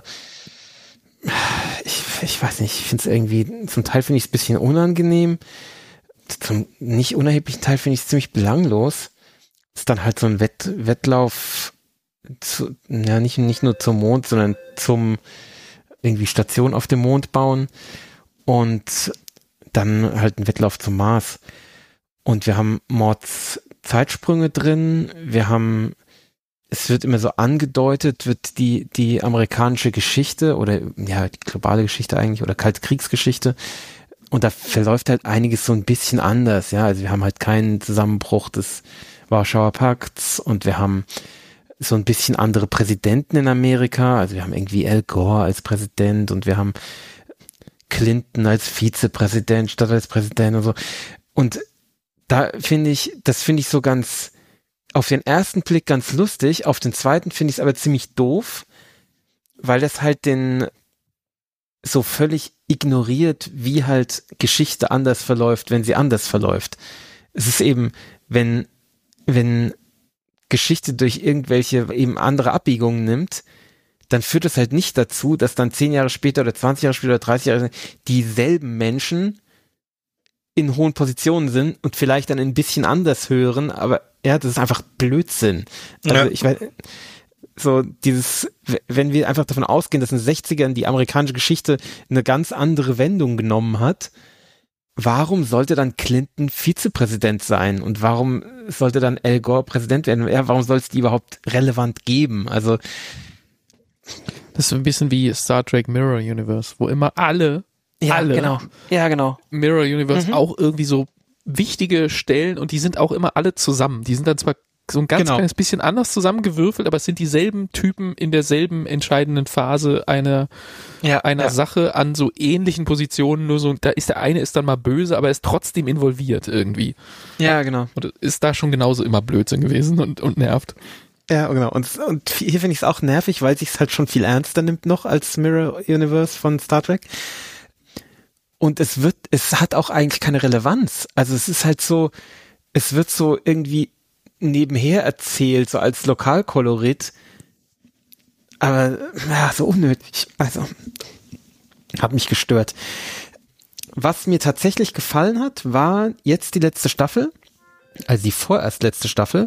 ich, ich weiß nicht, ich finde es irgendwie, zum Teil finde ich es ein bisschen unangenehm, zum nicht unerheblichen Teil finde ich es ziemlich belanglos. Ist dann halt so ein Wett, Wettlauf, zu, ja, nicht, nicht nur zum Mond, sondern zum irgendwie Station auf dem Mond bauen und dann halt ein Wettlauf zum Mars. Und wir haben Mords Zeitsprünge drin, wir haben, es wird immer so angedeutet, wird die, die amerikanische Geschichte oder ja, die globale Geschichte eigentlich oder Kalte Kriegsgeschichte und da verläuft halt einiges so ein bisschen anders, ja, also wir haben halt keinen Zusammenbruch des Warschauer Pakts und wir haben so ein bisschen andere Präsidenten in Amerika, also wir haben irgendwie Al Gore als Präsident und wir haben Clinton als Vizepräsident statt als Präsident und so und da finde ich, das finde ich so ganz, auf den ersten Blick ganz lustig, auf den zweiten finde ich es aber ziemlich doof, weil das halt den so völlig ignoriert, wie halt Geschichte anders verläuft, wenn sie anders verläuft. Es ist eben, wenn, wenn Geschichte durch irgendwelche eben andere Abbiegungen nimmt, dann führt es halt nicht dazu, dass dann zehn Jahre später oder zwanzig Jahre später oder dreißig Jahre dieselben Menschen in hohen Positionen sind und vielleicht dann ein bisschen anders hören, aber ja, das ist einfach Blödsinn. Also ja. ich weiß, so dieses, wenn wir einfach davon ausgehen, dass in den sechzigern die amerikanische Geschichte eine ganz andere Wendung genommen hat, warum sollte dann Clinton Vizepräsident sein und warum sollte dann Al Gore Präsident werden? Ja, warum soll es die überhaupt relevant geben? Also das ist ein bisschen wie Star Trek Mirror Universe, wo immer alle Ja, alle genau. Ja, genau. Mirror Universe Mhm. auch irgendwie so wichtige Stellen und die sind auch immer alle zusammen. Die sind dann zwar so ein ganz Genau. kleines bisschen anders zusammengewürfelt, aber es sind dieselben Typen in derselben entscheidenden Phase einer, Ja, einer ja. Sache an so ähnlichen Positionen, nur so, da ist der eine ist dann mal böse, aber er ist trotzdem involviert irgendwie. ja, genau. Und ist da schon genauso immer Blödsinn gewesen und, und nervt. Ja, genau. Und, und hier finde ich es auch nervig, weil sich es halt schon viel ernster nimmt noch als Mirror Universe von Star Trek. Und es wird, es hat auch eigentlich keine Relevanz. Also es ist halt so, es wird so irgendwie nebenher erzählt, so als Lokalkolorit. Aber ja, so unnötig. Also hat mich gestört. Was mir tatsächlich gefallen hat, war jetzt die letzte Staffel, also die vorerst letzte Staffel,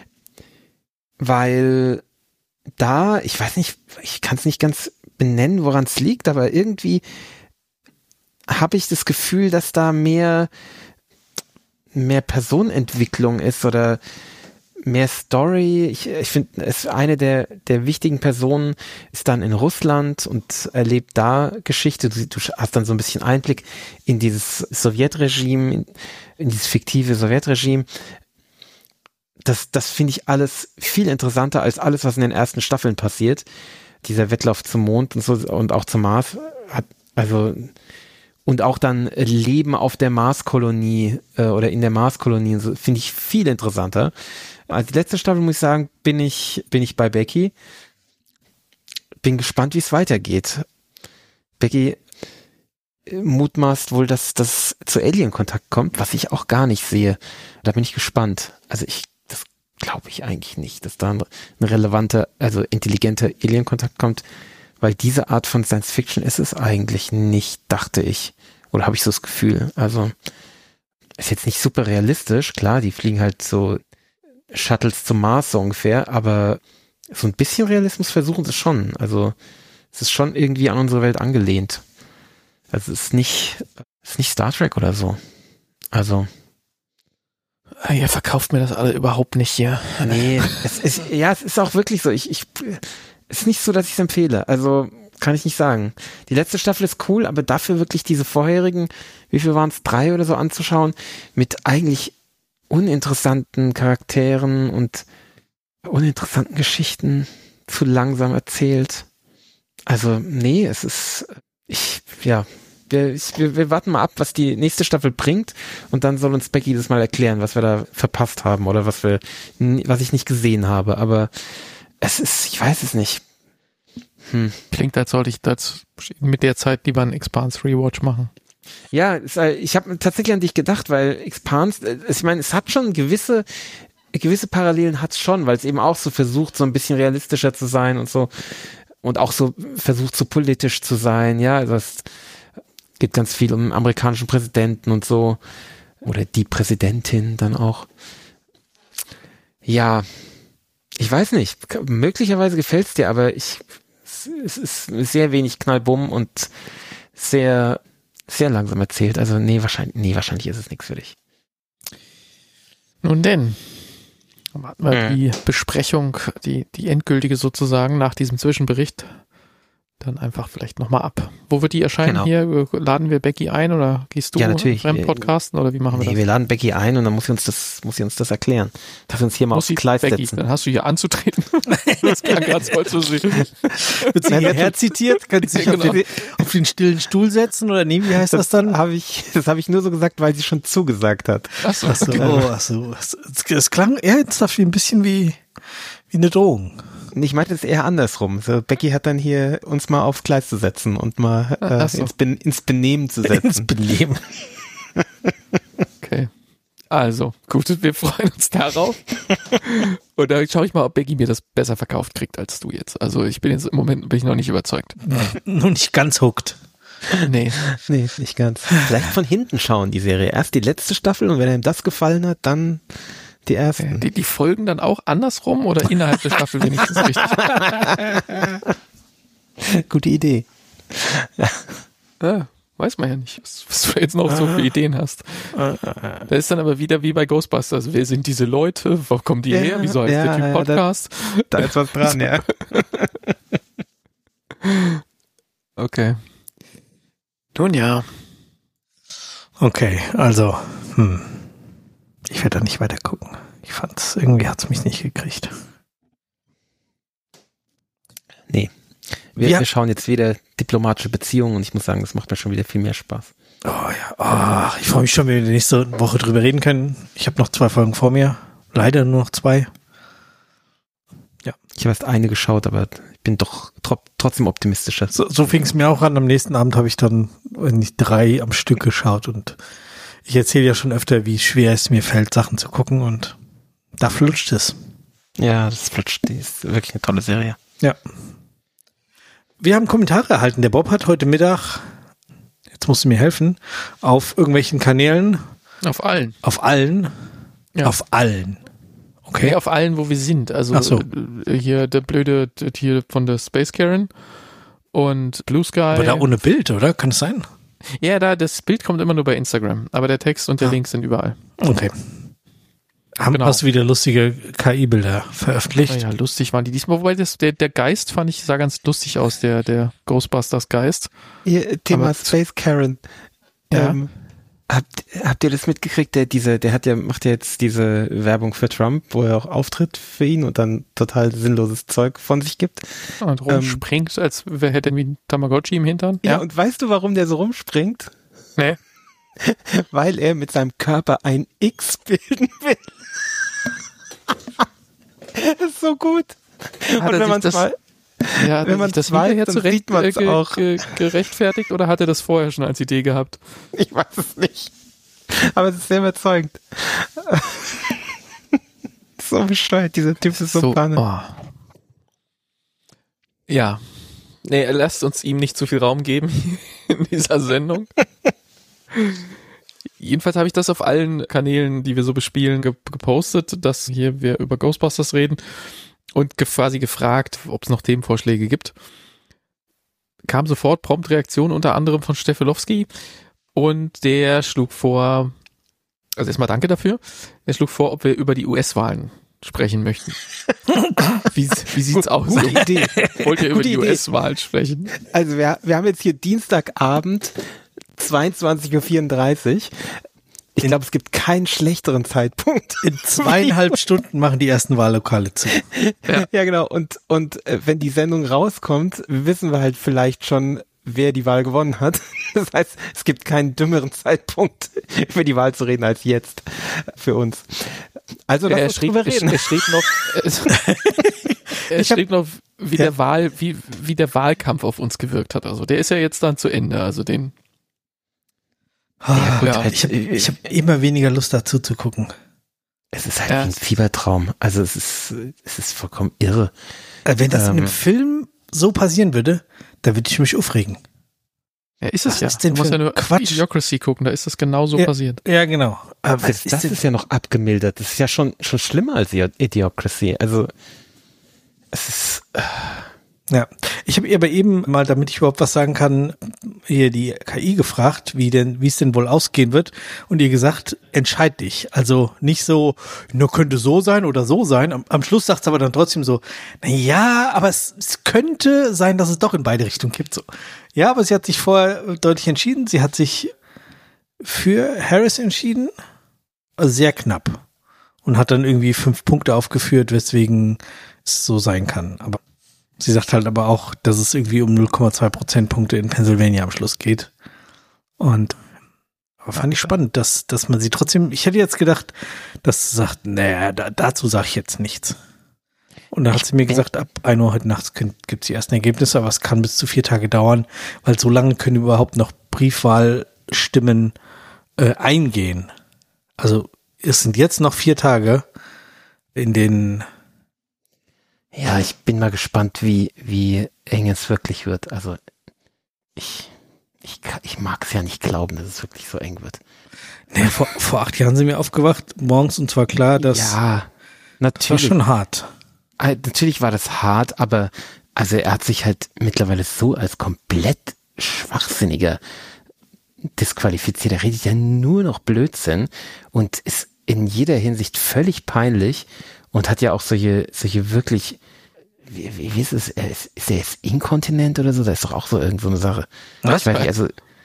weil da, ich weiß nicht, ich kann es nicht ganz benennen, woran es liegt, aber irgendwie habe ich das Gefühl, dass da mehr mehr Personenentwicklung ist oder mehr Story. Ich, ich finde, es eine der der wichtigen Personen ist dann in Russland und erlebt da Geschichte. Du, du hast dann so ein bisschen Einblick in dieses Sowjetregime, in, in dieses fiktive Sowjetregime. Das, das finde ich alles viel interessanter als alles, was in den ersten Staffeln passiert. Dieser Wettlauf zum Mond und so und auch zum Mars hat, also, und auch dann Leben auf der Marskolonie äh, oder in der Marskolonie, so, finde ich viel interessanter. Also die letzte Staffel, muss ich sagen, bin ich, bin ich bei Becky. Bin gespannt, wie es weitergeht. Becky mutmaßt wohl, dass das zu Alien-Kontakt kommt, was ich auch gar nicht sehe. Da bin ich gespannt. Also ich, das glaube ich eigentlich nicht, dass da ein, ein relevanter, also intelligenter Alien-Kontakt kommt, weil diese Art von Science-Fiction ist es eigentlich nicht, dachte ich. Oder habe ich so das Gefühl. Also ist jetzt nicht super realistisch, klar, die fliegen halt so Shuttles zum Mars so ungefähr, aber so ein bisschen Realismus versuchen sie schon. Also es ist schon irgendwie an unsere Welt angelehnt. Also es ist nicht, es ist nicht Star Trek oder so. Also ihr verkauft mir das alle überhaupt nicht hier. Nee, es ist, ja, es ist auch wirklich so. Ich, ich, es ist nicht so, dass ich es empfehle. Also kann ich nicht sagen. Die letzte Staffel ist cool, aber dafür wirklich diese vorherigen, wie viel waren es, drei oder so anzuschauen, mit eigentlich uninteressanten Charakteren und uninteressanten Geschichten, zu langsam erzählt. Also nee, es ist, ich, ja, wir, ich, wir, wir warten mal ab, was die nächste Staffel bringt und dann soll uns Becky das mal erklären, was wir da verpasst haben oder was wir, was ich nicht gesehen habe. Aber es ist, ich weiß es nicht. Hm. Klingt, als sollte ich das mit der Zeit lieber einen Expanse Rewatch machen. Ja, es, ich habe tatsächlich an dich gedacht, weil Expanse, ich meine, es hat schon gewisse gewisse Parallelen hat es schon, weil es eben auch so versucht, so ein bisschen realistischer zu sein und so und auch so versucht, so politisch zu sein. Ja, also es geht ganz viel um den amerikanischen Präsidenten und so oder die Präsidentin dann auch. Ja, ich weiß nicht, möglicherweise gefällt es dir, aber ich es ist sehr wenig Knallbumm und sehr sehr langsam erzählt. Also nee, wahrscheinlich nee, wahrscheinlich ist es nichts für dich. Nun denn, warten wir mhm. die Besprechung, die, die endgültige sozusagen nach diesem Zwischenbericht dann einfach vielleicht nochmal ab. Wo wird die erscheinen genau. hier? Laden wir Becky ein oder gehst du ja, natürlich. beim Podcasten oder wie machen wir nee, das? Wir laden Becky ein und dann muss sie uns das, muss sie uns das erklären. Dass wir uns hier mal aufs Gleis Becky, setzen. Dann hast du hier anzutreten. Das klang ganz toll zu sehen. Wird sie hierher zitiert? Kann sie sich genau. auf, den, auf den stillen Stuhl setzen oder nee, wie heißt das, das dann? Hab ich, das habe ich nur so gesagt, weil sie schon zugesagt hat. Ach so, ach so. Oh, ach so. Es klang ernsthaft wie ein bisschen wie, wie eine Drohung. Ich meinte es eher andersrum. So, Becky hat dann hier uns mal aufs Gleis zu setzen und mal äh, so. ins, ben- ins Benehmen zu setzen. Ins Benehmen. Okay. Also, gut, wir freuen uns darauf. Und dann schaue ich mal, ob Becky mir das besser verkauft kriegt als du jetzt. Also ich bin jetzt im Moment bin ich noch nicht überzeugt. Nur nicht ganz hooked. Nee. Nee, nicht ganz. Vielleicht von hinten schauen, die Serie. Erst die letzte Staffel und wenn ihm das gefallen hat, dann die ersten. Die, die folgen dann auch andersrum oder innerhalb der Staffel wenigstens richtig? Gute Idee. Ja. Ja, weiß man ja nicht, was, was du jetzt noch so für Ideen hast. Da ist dann aber wieder wie bei Ghostbusters. Wer sind diese Leute? Wo kommen die ja, her? Wieso heißt ja, der Typ ja, Podcast? Da, da ist was dran, ja. Okay. Nun ja. Okay, also, hm. Ich werde da nicht weiter gucken. Ich fand's, irgendwie hat's mich nicht gekriegt. Nee. Wir, ja. wir schauen jetzt wieder diplomatische Beziehungen und ich muss sagen, das macht mir schon wieder viel mehr Spaß. Oh ja, oh, ich freue mich schon, wenn wir nächste Woche drüber reden können. Ich habe noch zwei Folgen vor mir. Leider nur noch zwei. Ja. Ich habe erst eine geschaut, aber ich bin doch tro- trotzdem optimistischer. So, so fing es mir auch an. Am nächsten Abend habe ich dann nicht drei am Stück geschaut und ich erzähle ja schon öfter, wie schwer es mir fällt, Sachen zu gucken und da flutscht es. Ja, das flutscht. Die ist wirklich eine tolle Serie. Ja. Wir haben Kommentare erhalten. Der Bob hat heute Mittag, jetzt musst du mir helfen, auf irgendwelchen Kanälen. Auf allen. Auf allen. Ja. Auf allen. Okay. Nee, auf allen, wo wir sind. Also Ach so. Hier der blöde hier von der Space Karen und Blue Sky. Aber da ohne Bild, oder? Kann es sein? Ja, da das Bild kommt immer nur bei Instagram, aber der Text und der ah. Link sind überall. Okay. Haben, genau. Hast du wieder lustige K I-Bilder veröffentlicht? Ja, lustig waren die diesmal, wobei das, der, der Geist fand ich, sah ganz lustig aus, der, der Ghostbusters Geist. Ihr Thema aber, Space Karen. Ja. Ähm, habt, habt ihr das mitgekriegt? Der diese, der hat ja, macht ja jetzt diese Werbung für Trump, wo er auch auftritt für ihn und dann total sinnloses Zeug von sich gibt. Und rumspringt, ähm, als wer hätte irgendwie ein Tamagotchi im Hintern. Ja, ja, und weißt du, warum der so rumspringt? Nee. Weil er mit seinem Körper ein X bilden will. Das ist so gut. Hat Und er wenn man sich das, mal, ja, hat wenn er man sich das weiß, hinterher dann zurecht sieht man's äh, ge, auch. ge, gerechtfertigt oder hat er das vorher schon als Idee gehabt? ich weiß es nicht. Aber es ist sehr überzeugend. So bescheuert, dieser Typ ist so, so Panne. Oh. Ja. Nee, lasst uns ihm nicht zu viel Raum geben in dieser Sendung. Jedenfalls habe ich das auf allen Kanälen, die wir so bespielen, ge- gepostet, dass hier wir über Ghostbusters reden und ge- quasi gefragt, ob es noch Themenvorschläge gibt. Kam sofort prompt Reaktion, unter anderem von Stefelowski, und der schlug vor, also erstmal danke dafür, er schlug vor, ob wir über die U S-Wahlen sprechen möchten. Wie, wie sieht's aus? Gute Idee. Wollt ihr über Gute die Idee. U S-Wahlen sprechen? Also wir, wir haben jetzt hier Dienstagabend, zweiundzwanzig Uhr vierunddreißig. Ich glaube, es gibt keinen schlechteren Zeitpunkt. In zweieinhalb Stunden machen die ersten Wahllokale zu. Ja, ja genau. Und, und äh, wenn die Sendung rauskommt, wissen wir halt vielleicht schon, wer die Wahl gewonnen hat. Das heißt, es gibt keinen dümmeren Zeitpunkt, über die Wahl zu reden als jetzt für uns. Also lass er uns schrieb, drüber reden. Er schrieb noch, er schrieb noch, wie Ja. der Wahl, wie, wie der Wahlkampf auf uns gewirkt hat. Also der ist ja jetzt dann zu Ende. Also den, Ah, gut, ja. ich habe ich hab immer weniger Lust dazu zu gucken. Es ist halt Ja. wie ein Fiebertraum. Also es ist, es ist vollkommen irre. Äh, Wenn das in Ähm. einem Film so passieren würde, da würde ich mich aufregen. ja, ist es Was ja. ist denn du musst für ja nur Quatsch? Idiocracy gucken, da ist das genau so Ja. passiert. Ja, genau. Aber was Das, ist das denn, ist ja noch abgemildert. Das ist ja schon, schon schlimmer als Idiocracy. Also es ist, ja, ich habe ihr aber eben mal, damit ich überhaupt was sagen kann, hier die K I gefragt, wie denn, wie es denn wohl ausgehen wird, und ihr gesagt, entscheid dich. Also nicht so, nur könnte so sein oder so sein. Am, am Schluss sagt es aber dann trotzdem so, na ja, aber es, es könnte sein, dass es doch in beide Richtungen gibt. So. Ja, aber sie hat sich vorher deutlich entschieden. Sie hat sich für Harris entschieden, also sehr knapp, und hat dann irgendwie fünf Punkte aufgeführt, weswegen es so sein kann. Aber sie sagt halt aber auch, dass es irgendwie um null Komma zwei Prozentpunkte in Pennsylvania am Schluss geht. Und aber fand ich spannend, dass, dass man sie trotzdem, ich hätte jetzt gedacht, dass sie sagt, naja, da, dazu sage ich jetzt nichts. Und dann hat sie mir gesagt, ab ein Uhr heute nachts gibt es die ersten Ergebnisse, aber es kann bis zu vier Tage dauern, weil so lange können überhaupt noch Briefwahlstimmen äh, eingehen. Also es sind jetzt noch vier Tage, in denen ja, ich bin mal gespannt, wie, wie eng es wirklich wird. Also ich, ich, kann- ich mag es ja nicht glauben, dass es wirklich so eng wird. naja, vor, vor acht Jahren sind wir aufgewacht, morgens, und zwar klar, dass ja, das war natürlich. schon hart. Ah, Natürlich war das hart, aber also er hat sich halt mittlerweile so als komplett Schwachsinniger disqualifiziert. Er redet ja nur noch Blödsinn und ist in jeder Hinsicht völlig peinlich und hat ja auch solche, solche wirklich, wie, wie, wie ist es, er ist, ist er jetzt inkontinent oder so? Da ist doch auch so irgend so eine Sache. Was? Ich weiß nicht, also,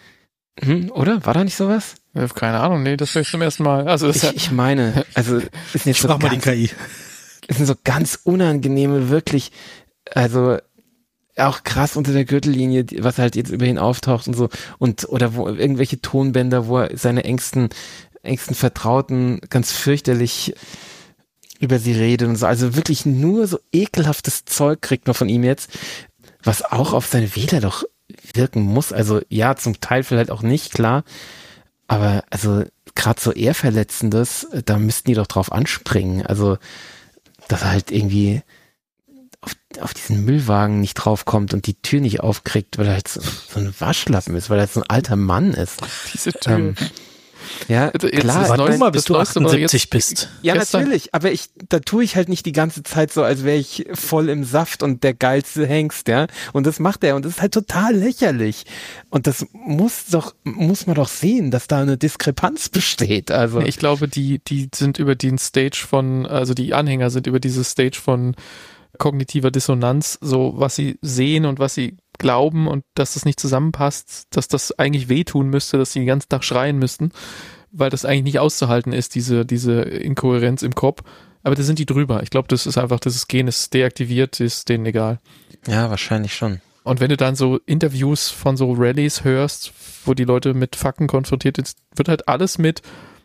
hm, oder? War da nicht sowas? Ja, keine Ahnung, nee, das höre ich zum ersten Mal. Also das ist ja, Ich, ich meine, also, ist Ich jetzt so frag mal die ganz, K I. es sind so ganz unangenehme, wirklich, also auch krass unter der Gürtellinie, die- was halt jetzt über ihn auftaucht und so, und oder wo irgendwelche Tonbänder, wo er seine engsten, engsten Vertrauten ganz fürchterlich über sie redet und so, also wirklich nur so ekelhaftes Zeug kriegt man von ihm jetzt, was auch auf seine Wähler doch wirken muss, also ja, zum Teil vielleicht auch nicht, klar, aber also gerade so Ehrverletzendes, da müssten die doch drauf anspringen, also dass er halt irgendwie auf, auf diesen Müllwagen nicht draufkommt und die Tür nicht aufkriegt, weil er halt so, so ein Waschlappen ist, weil er halt so ein alter Mann ist. diese Tür. Ähm, ja, Also jetzt klar. das Warte Neueste- mal, bis das du Neueste war achtundsiebzig jetzt- bist. ja, gestern- natürlich, aber ich, da tue ich halt nicht die ganze Zeit so, als wäre ich voll im Saft und der geilste Hengst, ja. Und das macht er und das ist halt total lächerlich. Und das muss doch, muss man doch sehen, dass da eine Diskrepanz besteht, also. Ich glaube, die, die sind über den Stage von, also die Anhänger sind über dieses Stage von kognitiver Dissonanz, so was sie sehen und was sie glauben und dass das nicht zusammenpasst, dass das eigentlich wehtun müsste, dass sie den ganzen Tag schreien müssten, weil das eigentlich nicht auszuhalten ist, diese, diese Inkohärenz im Kopf. Aber da sind die drüber. Ich glaube, das ist einfach, dieses Gen ist deaktiviert, ist denen egal. Ja, wahrscheinlich schon. Und wenn du dann so Interviews von so Rallyes hörst, wo die Leute mit Fakten konfrontiert sind, wird halt alles mit,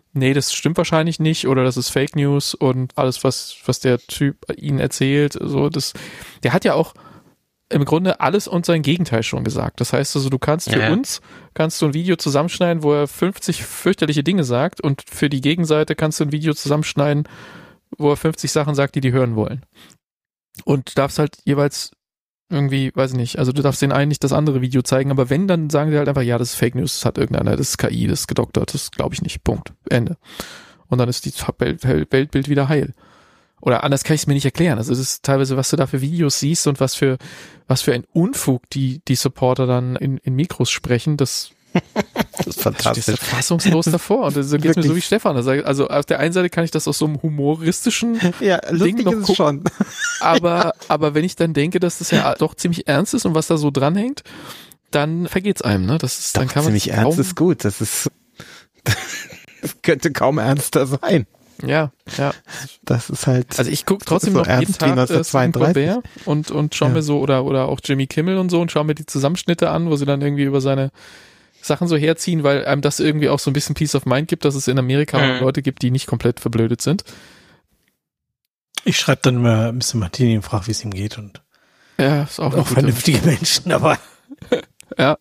nee, das stimmt wahrscheinlich nicht oder das ist Fake News und alles, was, was der Typ ihnen erzählt, so, das, der hat ja auch im Grunde alles und sein Gegenteil schon gesagt. Das heißt also, du kannst für ja. uns, kannst du ein Video zusammenschneiden, wo er fünfzig fürchterliche Dinge sagt und für die Gegenseite kannst du ein Video zusammenschneiden, wo er fünfzig Sachen sagt, die die hören wollen. Und darfst halt jeweils irgendwie, weiß ich nicht, also du darfst den einen nicht das andere Video zeigen, aber wenn, dann sagen die halt einfach, ja, das ist Fake News, das hat irgendeiner, das ist K I, das ist gedoktert, das glaube ich nicht, Punkt, Ende. Und dann ist die Welt, Weltbild wieder heil. Oder anders kann ich es mir nicht erklären. Also es ist teilweise, was du da für Videos siehst und was für was für ein Unfug die die Supporter dann in, in Mikros sprechen, das, das ist fantastisch. Das ist fassungslos davor. Und so geht es mir so wie Stefan. Also auf der einen Seite kann ich das aus so einem humoristischen ja, Ding noch ist gucken. Schon. Aber, aber wenn ich dann denke, dass das ja doch ziemlich ernst ist und was da so dranhängt, dann vergeht's einem, ne? Das ist, doch, dann kann man ziemlich ernst ist gut. Das ist, das könnte kaum ernster sein. Ja, ja. Das ist halt. Also ich gucke trotzdem so noch jeden Tag äh, Stephen Colbert und und schau ja. mir so oder oder auch Jimmy Kimmel und so und schau mir die Zusammenschnitte an, wo sie dann irgendwie über seine Sachen so herziehen, weil einem das irgendwie auch so ein bisschen Peace of Mind gibt, dass es in Amerika mhm. Leute gibt, die nicht komplett verblödet sind. Ich schreibe dann mal Mister Martini und frage, wie es ihm geht und ja, ist auch, auch vernünftige Menschen, aber ja.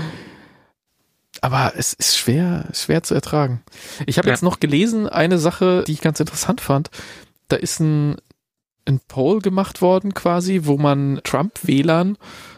Aber es ist schwer, schwer zu ertragen. Ich habe ja. jetzt noch gelesen, eine Sache, die ich ganz interessant fand. Da ist ein, ein Poll gemacht worden quasi, wo man Trump-Wählern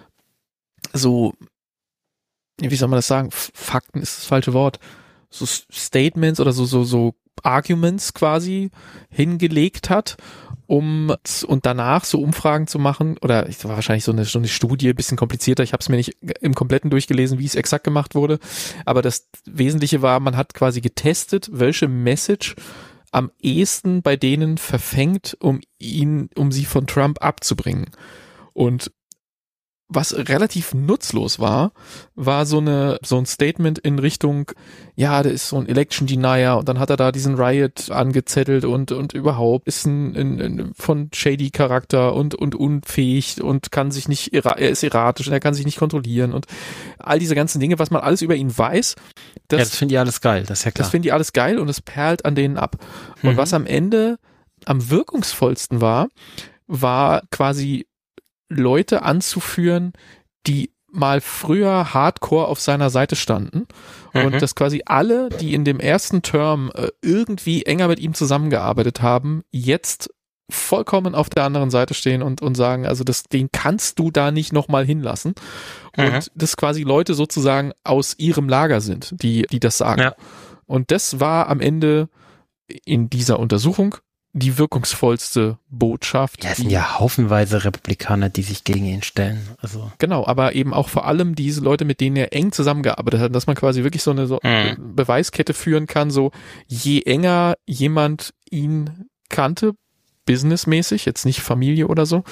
so, wie soll man das sagen? Fakten ist das falsche Wort. So Statements oder so, so, so Arguments quasi hingelegt hat, um und danach so Umfragen zu machen, oder es war wahrscheinlich so eine, so eine Studie, ein bisschen komplizierter, ich habe es mir nicht im Kompletten durchgelesen, wie es exakt gemacht wurde, aber das Wesentliche war, man hat quasi getestet, welche Message am ehesten bei denen verfängt, um ihn, um sie von Trump abzubringen. Und was relativ nutzlos war, war so eine so ein Statement in Richtung, ja, der ist so ein Election Denier und dann hat er da diesen Riot angezettelt und und überhaupt ist ein, ein, ein von shady Charakter und und unfähig und kann sich nicht, er ist erratisch und er kann sich nicht kontrollieren und all diese ganzen Dinge, was man alles über ihn weiß. Das, ja, das finde ich alles geil, das ist ja klar. Das finde ich alles geil und es perlt an denen ab. Und mhm. was am Ende am wirkungsvollsten war, war quasi Leute anzuführen, die mal früher hardcore auf seiner Seite standen mhm. und dass quasi alle, die in dem ersten Term äh, irgendwie enger mit ihm zusammengearbeitet haben, jetzt vollkommen auf der anderen Seite stehen und, und sagen, also das, den kannst du da nicht nochmal hinlassen. Mhm. Und das quasi Leute sozusagen aus ihrem Lager sind, die, die das sagen. Ja. Und das war am Ende in dieser Untersuchung die wirkungsvollste Botschaft. Ja, es sind ja haufenweise Republikaner, die sich gegen ihn stellen. Also genau, aber eben auch vor allem diese Leute, mit denen er eng zusammengearbeitet hat, dass man quasi wirklich so eine so mhm. Beweiskette führen kann, so je enger jemand ihn kannte, businessmäßig, jetzt nicht Familie oder so,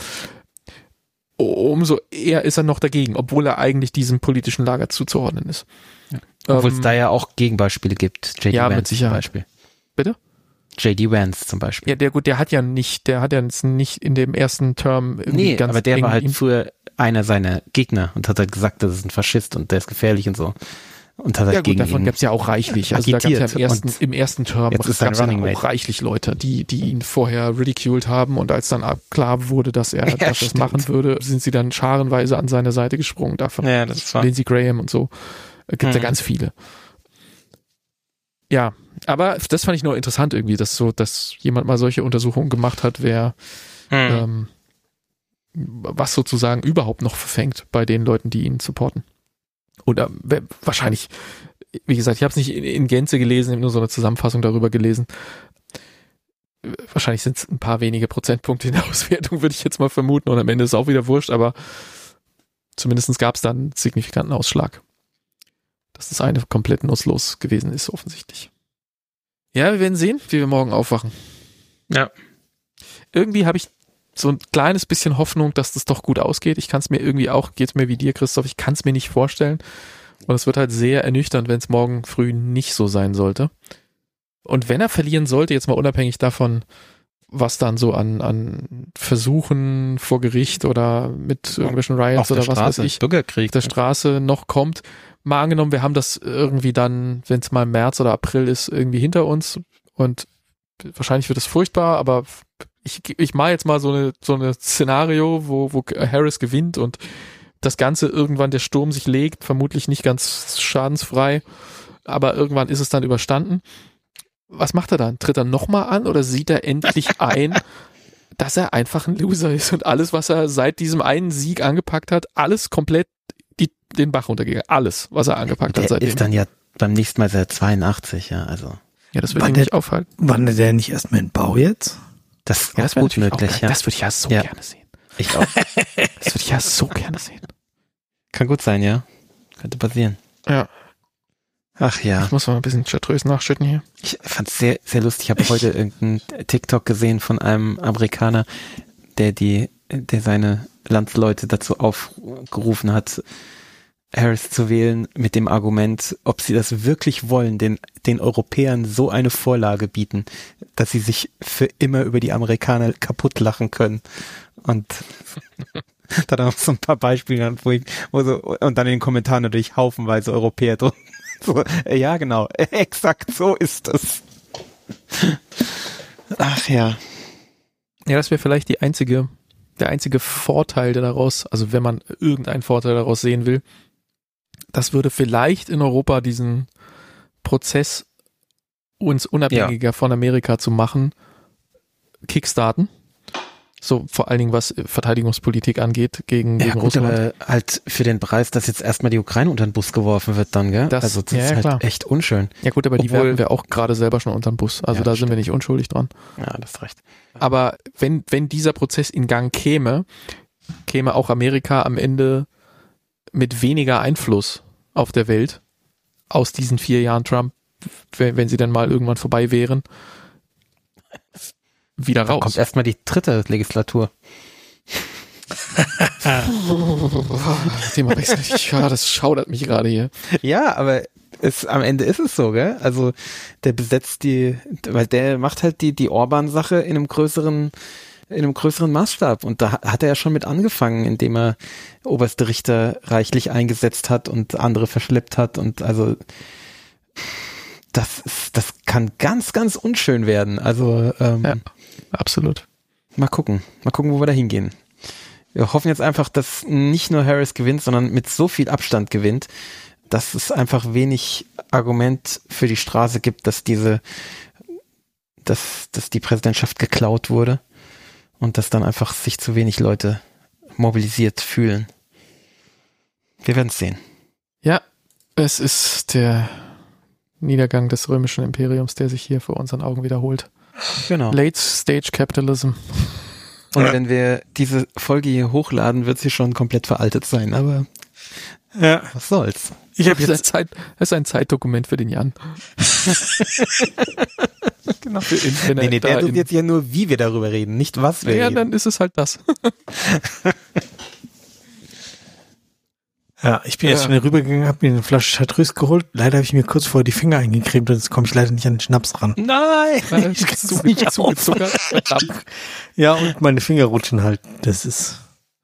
umso eher ist er noch dagegen, obwohl er eigentlich diesem politischen Lager zuzuordnen ist. Ja. Obwohl ähm, es da ja auch Gegenbeispiele gibt. J D ja, Vance mit Sicherheit. Zum Beispiel. Bitte? J D Vance zum Beispiel. Ja, der gut, der hat ja nicht, der hat ja nicht in dem ersten Term irgendwie nee, ganz aber der eng war halt ihm. früher einer seiner Gegner und hat halt gesagt, das ist ein Faschist und der ist gefährlich und so. Und hat halt ja gut, gegen davon ihn gab's ja auch reichlich. Also da gab's ja im ersten, im ersten Term gab's ja auch reichlich Leute, die, die ihn vorher ridiculed haben und als dann klar wurde, dass er ja, dass das machen würde, sind sie dann scharenweise an seine Seite gesprungen. Davon ja, das war Lindsey Graham und so. Gibt's mhm. ja ganz viele. Ja, aber das fand ich nur interessant irgendwie, dass so, dass jemand mal solche Untersuchungen gemacht hat, wer mhm. ähm, was sozusagen überhaupt noch verfängt bei den Leuten, die ihn supporten. Und äh, wahrscheinlich, wie gesagt, ich habe es nicht in, in Gänze gelesen, ich habe nur so eine Zusammenfassung darüber gelesen. Wahrscheinlich sind es ein paar wenige Prozentpunkte in der Auswertung, würde ich jetzt mal vermuten. Und am Ende ist es auch wieder wurscht, aber zumindest gab es dann einen signifikanten Ausschlag. Dass das eine komplett nutzlos gewesen ist, offensichtlich. Ja, wir werden sehen, wie wir morgen aufwachen. Ja. Irgendwie habe ich so ein kleines bisschen Hoffnung, dass das doch gut ausgeht. Ich kann es mir irgendwie auch, geht's mir wie dir, Christoph, ich kann es mir nicht vorstellen. Und es wird halt sehr ernüchternd, wenn es morgen früh nicht so sein sollte. Und wenn er verlieren sollte, jetzt mal unabhängig davon, was dann so an, an Versuchen vor Gericht oder mit irgendwelchen Riots oder was weiß ich, Bürgerkrieg, auf der Straße noch kommt. Mal angenommen, wir haben das irgendwie dann, wenn es mal im März oder April ist, irgendwie hinter uns und wahrscheinlich wird es furchtbar, aber ich, ich mache jetzt mal so eine so eine Szenario, wo, wo Harris gewinnt und das Ganze irgendwann der Sturm sich legt, vermutlich nicht ganz schadensfrei, aber irgendwann ist es dann überstanden. Was macht er dann? Tritt er nochmal an oder sieht er endlich ein, dass er einfach ein Loser ist und alles, was er seit diesem einen Sieg angepackt hat, alles komplett die, den Bach runtergegangen. Alles, was er angepackt der hat seitdem. ist dann ja beim nächsten Mal seit zweiundachtzig, ja, also. Ja, das würde ich nicht aufhalten. Wandert der nicht erstmal in Bau jetzt? Das ist ja, das auch gut möglich, auch, ja. Das würde ich ja so ja. gerne sehen. Ich auch. Das würde ich ja so gerne sehen. Kann gut sein, ja. Könnte passieren. Ja. Ach ja. Ich muss mal ein bisschen chartreuse nachschütten hier. Ich fand's sehr, sehr lustig. Ich habe heute irgendeinen TikTok gesehen von einem Amerikaner, der die, der seine Landsleute dazu aufgerufen hat, Harris zu wählen mit dem Argument, ob sie das wirklich wollen, den, den Europäern so eine Vorlage bieten, dass sie sich für immer über die Amerikaner kaputt lachen können. Und da dann noch so ein paar Beispiele, wo ich, wo so, und dann in den Kommentaren natürlich haufenweise Europäer drin. So, ja, genau, exakt so ist es. Ach ja. Ja, das wäre vielleicht die einzige, der einzige Vorteil, der daraus, also wenn man irgendeinen Vorteil daraus sehen will, das würde vielleicht in Europa diesen Prozess, uns unabhängiger ja. von Amerika zu machen, kickstarten. So vor allen Dingen, was Verteidigungspolitik angeht gegen, ja, gegen gut, Russland. Aber halt für den Preis, dass jetzt erstmal die Ukraine unter den Bus geworfen wird dann, gell? Das, also das ja, ist halt klar. echt unschön. Ja gut, aber Obwohl, die werfen wir auch gerade selber schon unter den Bus. Also ja, da sind stimmt. wir nicht unschuldig dran. Ja, das ist recht. Aber wenn, wenn dieser Prozess in Gang käme, käme auch Amerika am Ende mit weniger Einfluss auf der Welt aus diesen vier Jahren Trump, wenn, wenn sie dann mal irgendwann vorbei wären, wieder raus. Da kommt erstmal die dritte Legislatur. Thema wechsel. Ja, das schaudert mich gerade hier. Ja, aber es, am Ende ist es so, gell? Also der besetzt die, weil der macht halt die, die Orban-Sache in einem größeren, in einem größeren Maßstab. Und da hat er ja schon mit angefangen, indem er oberste Richter reichlich eingesetzt hat und andere verschleppt hat. Und also das ist, das kann ganz, ganz unschön werden. Also ähm, ja, absolut. Mal gucken. Mal gucken, wo wir da hingehen. Wir hoffen jetzt einfach, dass nicht nur Harris gewinnt, sondern mit so viel Abstand gewinnt, dass es einfach wenig Argument für die Straße gibt, dass diese, dass, dass die Präsidentschaft geklaut wurde und dass dann einfach sich zu wenig Leute mobilisiert fühlen. Wir werden es sehen. Ja, es ist der Niedergang des römischen Imperiums, der sich hier vor unseren Augen wiederholt. Genau. Late Stage Capitalism. Und wenn wir diese Folge hier hochladen, wird sie schon komplett veraltet sein, aber ja, was soll's. Ich habe jetzt Zeit, das ist ein Zeitdokument für den Jan. Genau. Für ihn, wenn nee, nee, der tut jetzt ja nur, wie wir darüber reden, nicht was wir ja, reden. Ja, dann ist es halt das. Ja, ich bin jetzt ja. schnell rübergegangen, habe mir eine Flasche Chartreuse geholt. Leider habe ich mir kurz vorher die Finger eingecremt und jetzt komme ich leider nicht an den Schnaps ran. Nein! Ich krieg's zu, nicht zugezuckert. Ja, und meine Finger rutschen halt. Das ist...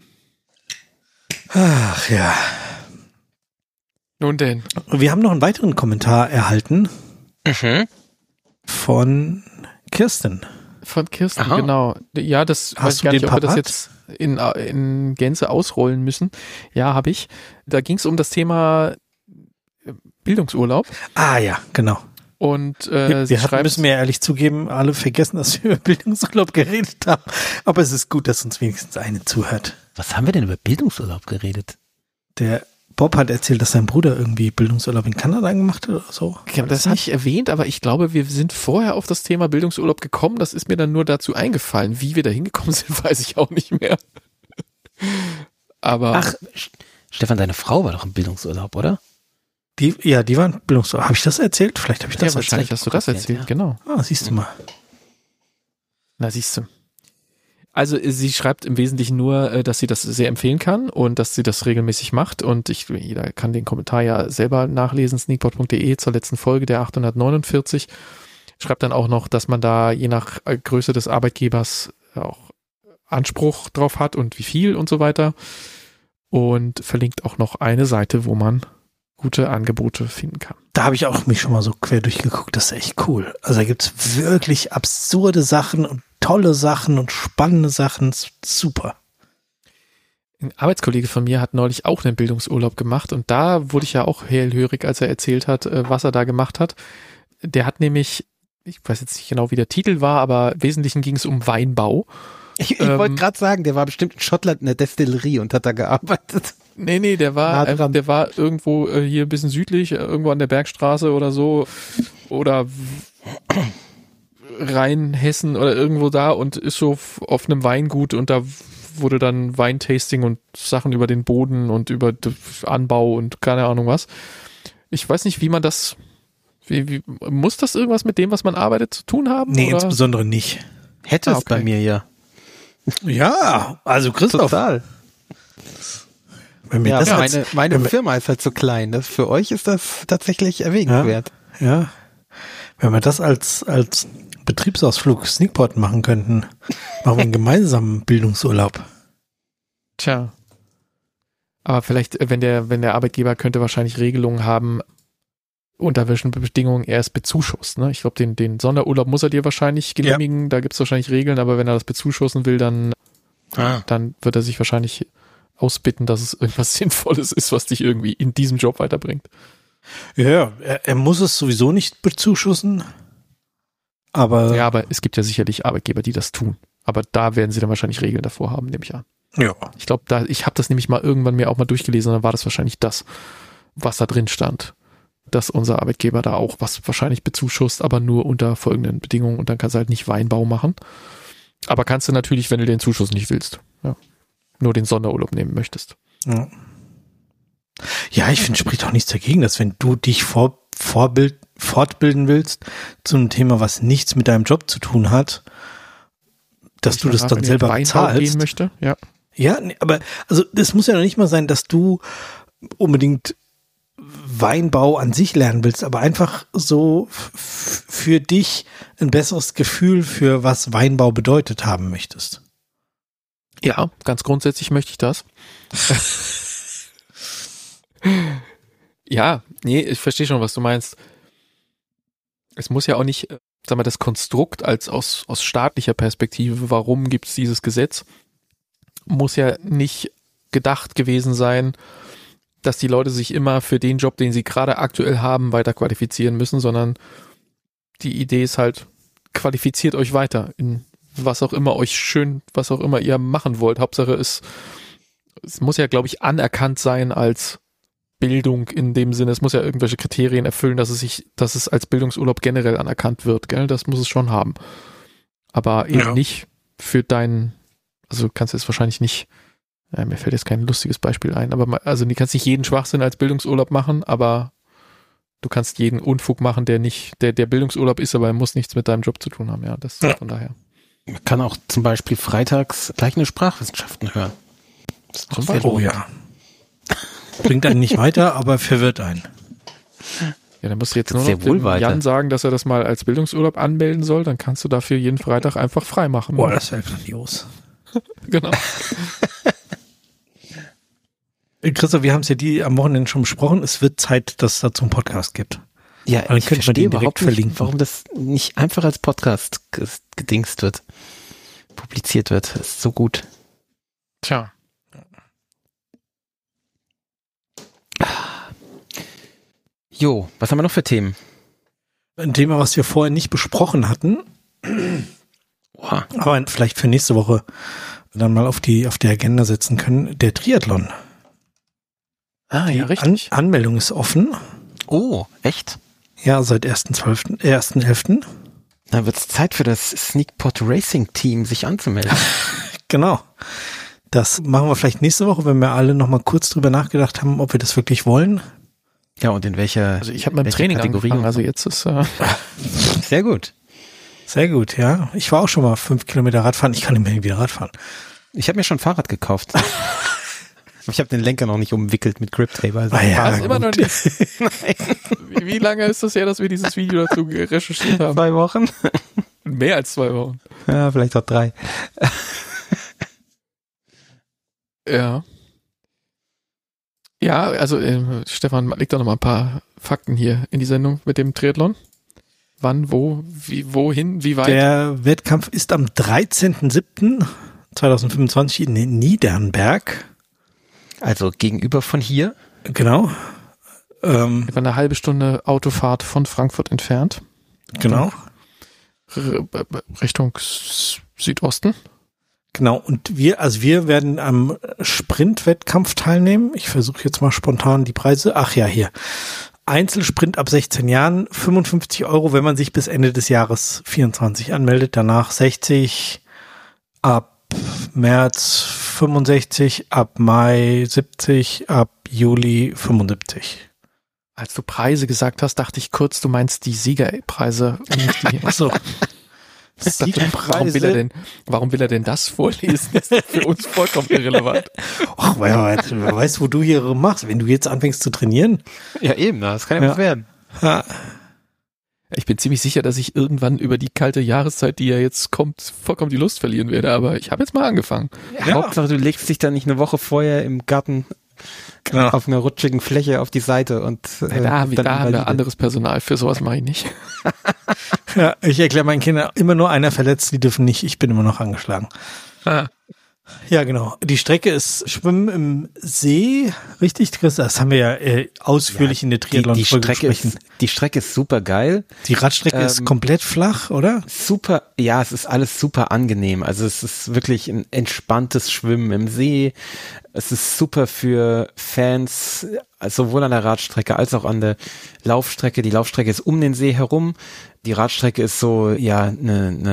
Ach ja. Nun denn. Wir haben noch einen weiteren Kommentar erhalten. Mhm. Von Kirsten. Von Kirsten, Aha. genau. Ja, das Hast weiß ich gar nicht, ob parat? wir das jetzt in, in Gänze ausrollen müssen. Ja, habe ich. Da ging es um das Thema Bildungsurlaub. Ah ja, genau. Und äh, wir wir hatten, müssen wir ehrlich zugeben, alle vergessen, dass wir über Bildungsurlaub geredet haben. Aber es ist gut, dass uns wenigstens eine zuhört. Was haben wir denn über Bildungsurlaub geredet? Der Bob hat erzählt, dass sein Bruder irgendwie Bildungsurlaub in Kanada gemacht hat oder so. Okay, das habe ich erwähnt, aber ich glaube, wir sind vorher auf das Thema Bildungsurlaub gekommen. Das ist mir dann nur dazu eingefallen. Wie wir da hingekommen sind, weiß ich auch nicht mehr. Aber Ach, Stefan, deine Frau war doch im Bildungsurlaub, oder? Die, ja, die waren Bildungsurlaub. Habe ich das erzählt? Vielleicht habe ich das ja, wahrscheinlich erzählt. hast du das erzählt, ja. Genau. Ah, siehst du mal. Na, siehst du. Also sie schreibt im Wesentlichen nur, dass sie das sehr empfehlen kann und dass sie das regelmäßig macht und ich, jeder kann den Kommentar ja selber nachlesen, sneakpot punkt de zur letzten Folge der achthundertneunundvierzig schreibt dann auch noch, dass man da je nach Größe des Arbeitgebers auch Anspruch drauf hat und wie viel und so weiter. Und verlinkt auch noch eine Seite, wo man gute Angebote finden kann. Da habe ich auch mich schon mal so quer durchgeguckt, das ist echt cool. Also da gibt's wirklich absurde Sachen und tolle Sachen und spannende Sachen, super. Ein Arbeitskollege von mir hat neulich auch einen Bildungsurlaub gemacht und da wurde ich ja auch hellhörig, als er erzählt hat, was er da gemacht hat. Der hat nämlich, ich weiß jetzt nicht genau, wie der Titel war, aber im Wesentlichen ging es um Weinbau. Ich, ich ähm, wollte gerade sagen, der war bestimmt in Schottland in der Destillerie und hat da gearbeitet. Nee, nee, der war einfach, der war irgendwo äh, hier ein bisschen südlich, äh, irgendwo an der Bergstraße oder so oder Rheinhessen oder irgendwo da und ist so f- auf einem Weingut und da wurde dann Weintasting und Sachen über den Boden und über d- Anbau und keine Ahnung was. Ich weiß nicht, wie man das, wie, wie, muss das irgendwas mit dem, was man arbeitet, zu tun haben? Nee, oder? insbesondere nicht. Hätte Ah, es okay. bei mir ja. Ja, also Christoph, Total. wenn mir Ja, das meine, als, meine wenn mir- Firma ist halt so klein. Das, für euch ist das tatsächlich erwägenswert. ja, wenn wir das als, als Betriebsausflug Sneakpot machen könnten, machen wir einen gemeinsamen Bildungsurlaub. Tja. Aber vielleicht, äh, wenn der, wenn der Arbeitgeber könnte wahrscheinlich Regelungen haben, unter welchen Bedingungen er es bezuschusst. Ne? Ich glaube, den, den Sonderurlaub muss er dir wahrscheinlich genehmigen. Ja. Da gibt es wahrscheinlich Regeln, aber wenn er das bezuschussen will, dann, Ah. dann wird er sich wahrscheinlich ausbitten, dass es irgendwas Sinnvolles ist, was dich irgendwie in diesem Job weiterbringt. Ja, er, er muss es sowieso nicht bezuschussen, aber Ja, aber es gibt ja sicherlich Arbeitgeber, die das tun. Aber da werden sie dann wahrscheinlich Regeln davor haben, nehme ich an. ja. Ich glaube, da, ich habe das nämlich mal irgendwann mir auch mal durchgelesen und dann war das wahrscheinlich das, was da drin stand. Dass unser Arbeitgeber da auch was wahrscheinlich bezuschusst, aber nur unter folgenden Bedingungen und dann kannst du halt nicht Weinbau machen. Aber kannst du natürlich, wenn du den Zuschuss nicht willst, ja, nur den Sonderurlaub nehmen möchtest. Ja, ja ich finde, spricht auch nichts dagegen, dass wenn du dich vor, vorbild, fortbilden willst zu einem Thema, was nichts mit deinem Job zu tun hat, dass Ich du das danach, dann wenn ich selber Weinbau bezahlst. gehen möchte, ja. Ja, nee, aber also das muss ja noch nicht mal sein, dass du unbedingt Weinbau an sich lernen willst, aber einfach so f- für dich ein besseres Gefühl für was Weinbau bedeutet haben möchtest. Ja, ganz grundsätzlich möchte ich das. Ja, nee, ich verstehe schon, was du meinst. Es muss ja auch nicht, sag mal, das Konstrukt als aus, aus staatlicher Perspektive, warum gibt es dieses Gesetz, muss ja nicht gedacht gewesen sein, dass die Leute sich immer für den Job, den sie gerade aktuell haben, weiter qualifizieren müssen, sondern die Idee ist halt, qualifiziert euch weiter in was auch immer euch schön, was auch immer ihr machen wollt. Hauptsache es, es muss ja, glaube ich, anerkannt sein als Bildung in dem Sinne. Es muss ja irgendwelche Kriterien erfüllen, dass es sich, dass es als Bildungsurlaub generell anerkannt wird, gell? Das muss es schon haben. Aber eben Ja. nicht für deinen, also du kannst jetzt wahrscheinlich nicht, ja, mir fällt jetzt kein lustiges Beispiel ein, aber ma- also du kannst nicht jeden Schwachsinn als Bildungsurlaub machen, aber du kannst jeden Unfug machen, der nicht, der, der Bildungsurlaub ist, aber er muss nichts mit deinem Job zu tun haben, ja, das Ja. von daher. Man kann auch zum Beispiel freitags gleich eine Sprachwissenschaften hören. Das ist Zum sehr Beispiel. Oh lohnend. ja. Bringt einen nicht weiter, aber verwirrt einen. Ja, dann musst du jetzt nur Sehr noch wohl dem weiter. Jan sagen, dass er das mal als Bildungsurlaub anmelden soll, dann kannst du dafür jeden Freitag einfach frei machen. Boah, das wäre grandios. Genau. Äh, Christoph, wir haben es ja die am Wochenende schon besprochen. Es wird Zeit, dass es dazu einen Podcast gibt. Ja, Dann ich könnte man verstehe den direkt überhaupt nicht, verlinken. warum das nicht einfach als Podcast ges- gedingst wird, publiziert wird. Das ist so gut. Tja. Jo, was haben wir noch für Themen? Ein Thema, was wir vorher nicht besprochen hatten, Boah. aber vielleicht für nächste Woche dann mal auf die auf die Agenda setzen können, der Triathlon. Ah, Die ja, richtig. An Anmeldung ist offen. Oh, echt? Ja, seit ersten zwölften äh, ersten elften Dann wird es Zeit für das Sneakpot Racing Team, sich anzumelden. Genau. Das machen wir vielleicht nächste Woche, wenn wir alle noch mal kurz drüber nachgedacht haben, ob wir das wirklich wollen. Ja, und in welcher Also ich habe mit dem welche Training Kategorie angefangen, und also so? jetzt ist äh, Sehr gut. Sehr gut, ja. Ich war auch schon mal fünf Kilometer Radfahren. Ich kann nicht mehr wieder Radfahren. Ich habe mir schon ein Fahrrad gekauft. Ich habe den Lenker noch nicht umwickelt mit Grip Tape. Also ah, ja, das immer noch nicht. wie, wie lange ist das her, dass wir dieses Video dazu recherchiert haben? Zwei Wochen. Mehr als zwei Wochen. Ja, vielleicht auch drei. Ja. Ja, also äh, Stefan, leg doch noch mal ein paar Fakten hier in die Sendung mit dem Triathlon. Wann, wo, wie, wohin, wie weit? Der Wettkampf ist am dreizehnten siebten zweitausendfünfundzwanzig in Niedernberg. Also gegenüber von hier. Genau. Ähm, Etwa eine halbe Stunde Autofahrt von Frankfurt entfernt. genau. R- Richtung S- Südosten. Genau. Und wir, also wir werden am Sprintwettkampf teilnehmen. Ich versuche jetzt mal spontan die Preise. Ach ja, hier. Einzelsprint ab sechzehn Jahren, fünfundfünfzig Euro, wenn man sich bis Ende des Jahres vierundzwanzig anmeldet. Danach sechzig, ab März fünfundsechzig, ab Mai siebzig, ab Juli fünfundsiebzig. Als du Preise gesagt hast, dachte ich kurz, du meinst die Siegerpreise. Nicht die, Achso. warum will er denn, warum will er denn das vorlesen? Das ist für uns vollkommen irrelevant. Ach, wer, wer weiß, wo du hier machst, wenn du jetzt anfängst zu trainieren. Ja, eben, das kann ja, Ja. was werden. Ja. Ich bin ziemlich sicher, dass ich irgendwann über die kalte Jahreszeit, die ja jetzt kommt, vollkommen die Lust verlieren werde. Aber ich habe jetzt mal angefangen. Ja. Hauptsache, du legst dich dann nicht eine Woche vorher im Garten Genau. auf einer rutschigen Fläche auf die Seite und äh, Da, da dann haben wir invalide. anderes Personal. Für sowas mache ich nicht. Ja, ich erkläre meinen Kindern immer nur einer verletzt, die dürfen nicht, ich bin immer noch angeschlagen. Ah. Ja, genau. Die Strecke ist Schwimmen im See, richtig, Chris? Das haben wir ja äh, ausführlich Ja, in der die, die, Triathlon-Folge Strecke besprochen. ist, die Strecke ist super geil. Die Radstrecke ähm, ist komplett flach, oder? Super, ja, es ist alles super angenehm. Also es ist wirklich ein entspanntes Schwimmen im See. Es ist super für Fans, also sowohl an der Radstrecke als auch an der Laufstrecke. Die Laufstrecke ist um den See herum. Die Radstrecke ist so, ja, eine, eine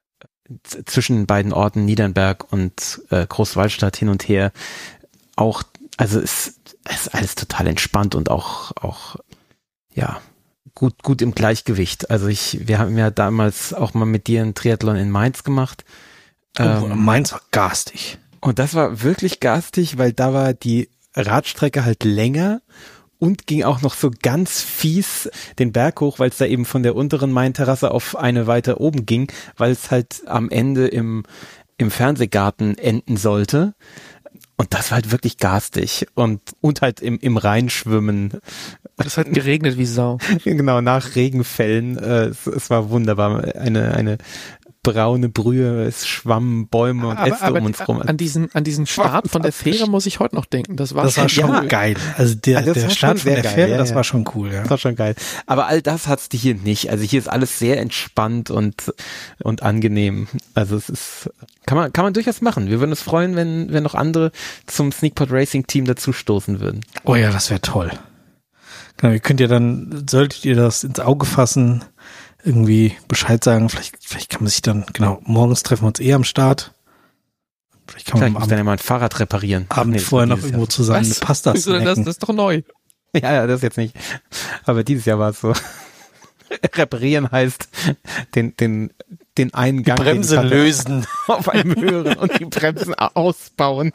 z- zwischen beiden Orten Niedernberg und äh, Großwallstadt hin und her. Auch, also es, es ist alles total entspannt und auch, auch, ja, gut, gut im Gleichgewicht. Also ich, wir haben ja damals auch mal mit dir einen Triathlon in Mainz gemacht. Oh, Ähm, meins war garstig. und das war wirklich garstig, weil da war die Radstrecke halt länger und ging auch noch so ganz fies den Berg hoch, weil es da eben von der unteren Main-Terrasse auf eine weiter oben ging, weil es halt am Ende im, im Fernsehgarten enden sollte. Und das war halt wirklich garstig und, und halt im, im Rhein schwimmen. Es hat geregnet wie Sau. Genau, nach Regenfällen. Äh, es, es war wunderbar. Eine, eine braune Brühe, es schwammen Bäume und Aber, Äste aber um uns rum. an diesen, an diesen Start von der Fähre muss ich heute noch denken. Das war Das war schon ja. geil. Also der, Also das der war Start schon von sehr der geil, Fähre, ja, das ja. war schon cool, ja. Das war schon geil. Aber all das hat's die hier nicht. Also hier ist alles sehr entspannt und, und angenehm. Also es ist, kann man, kann man durchaus machen. Wir würden uns freuen, wenn, wenn noch andere zum Sneakpot Racing Team dazu stoßen würden. Oh ja, das wäre toll. Genau, ihr könnt ja dann, solltet ihr das ins Auge fassen, irgendwie Bescheid sagen. Vielleicht, vielleicht kann man sich dann, genau, morgens treffen wir uns eh am Start. Vielleicht kann man Vielleicht am muss dann ja mal ein Fahrrad reparieren. Abend Nee, vorher noch dieses irgendwo Jahr. zusammen eine Pasta Wieso denn das, snacken. das ist doch neu. Ja, ja, das jetzt nicht. Aber dieses Jahr war es so. Reparieren heißt den, den, den einen Gang den Bremse ich hatte, lösen. auf einem höheren und die Bremsen ausbauen.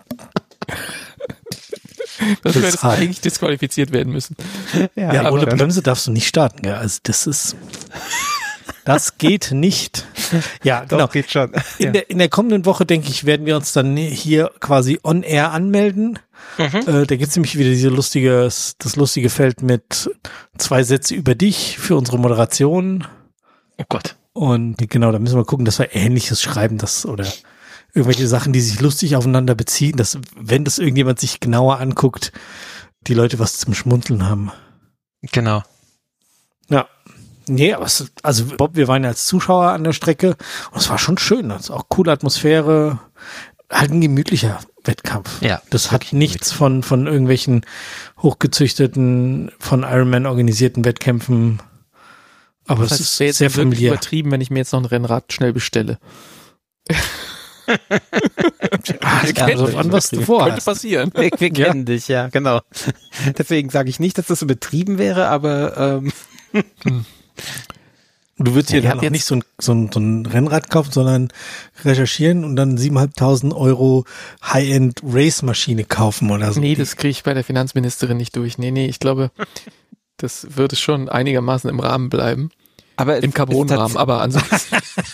Das Das hätte ist hart. eigentlich disqualifiziert werden müssen. Ja, aber ohne dann- Bremse darfst du nicht starten. Ja, also das ist, das geht nicht. Ja, Doch, genau. geht schon. In Ja. der, in der kommenden Woche, denke ich, werden wir uns dann hier quasi on air anmelden. Äh, da gibt's nämlich wieder diese lustige, das lustige Feld mit zwei Sätze über dich für unsere Moderation. Oh Gott. Und genau, da müssen wir gucken, dass wir Ähnliches schreiben, das oder irgendwelche Sachen, die sich lustig aufeinander beziehen, dass, wenn das irgendjemand sich genauer anguckt, die Leute was zum Schmunzeln haben. Genau. Ja. Nee, aber es, also Bob, wir waren ja als Zuschauer an der Strecke und es war schon schön. Das ist auch coole Atmosphäre. Halt ein gemütlicher Wettkampf. Ja, Das hat nichts von, von irgendwelchen hochgezüchteten, von Ironman organisierten Wettkämpfen. Aber Das es heißt, ist wäre jetzt sehr wirklich familiär. übertrieben, wenn ich mir jetzt noch ein Rennrad schnell bestelle. Ah, es kommt drauf an, was du Könnte vorhast. passieren. Wir, wir kennen dich, ja, genau. Deswegen sage ich nicht, dass das übertrieben wäre, aber ähm, Du würdest Ja, dir ihr dann habt auch nicht so ein, so, ein, so ein Rennrad kaufen, sondern recherchieren und dann siebeneinhalbtausend Euro High-End-Race-Maschine kaufen oder so. Nee, das kriege ich bei der Finanzministerin nicht durch. Nee, nee, ich glaube, das würde schon einigermaßen im Rahmen bleiben. Aber es Im ist Carbonrahmen, tats- aber ansonsten.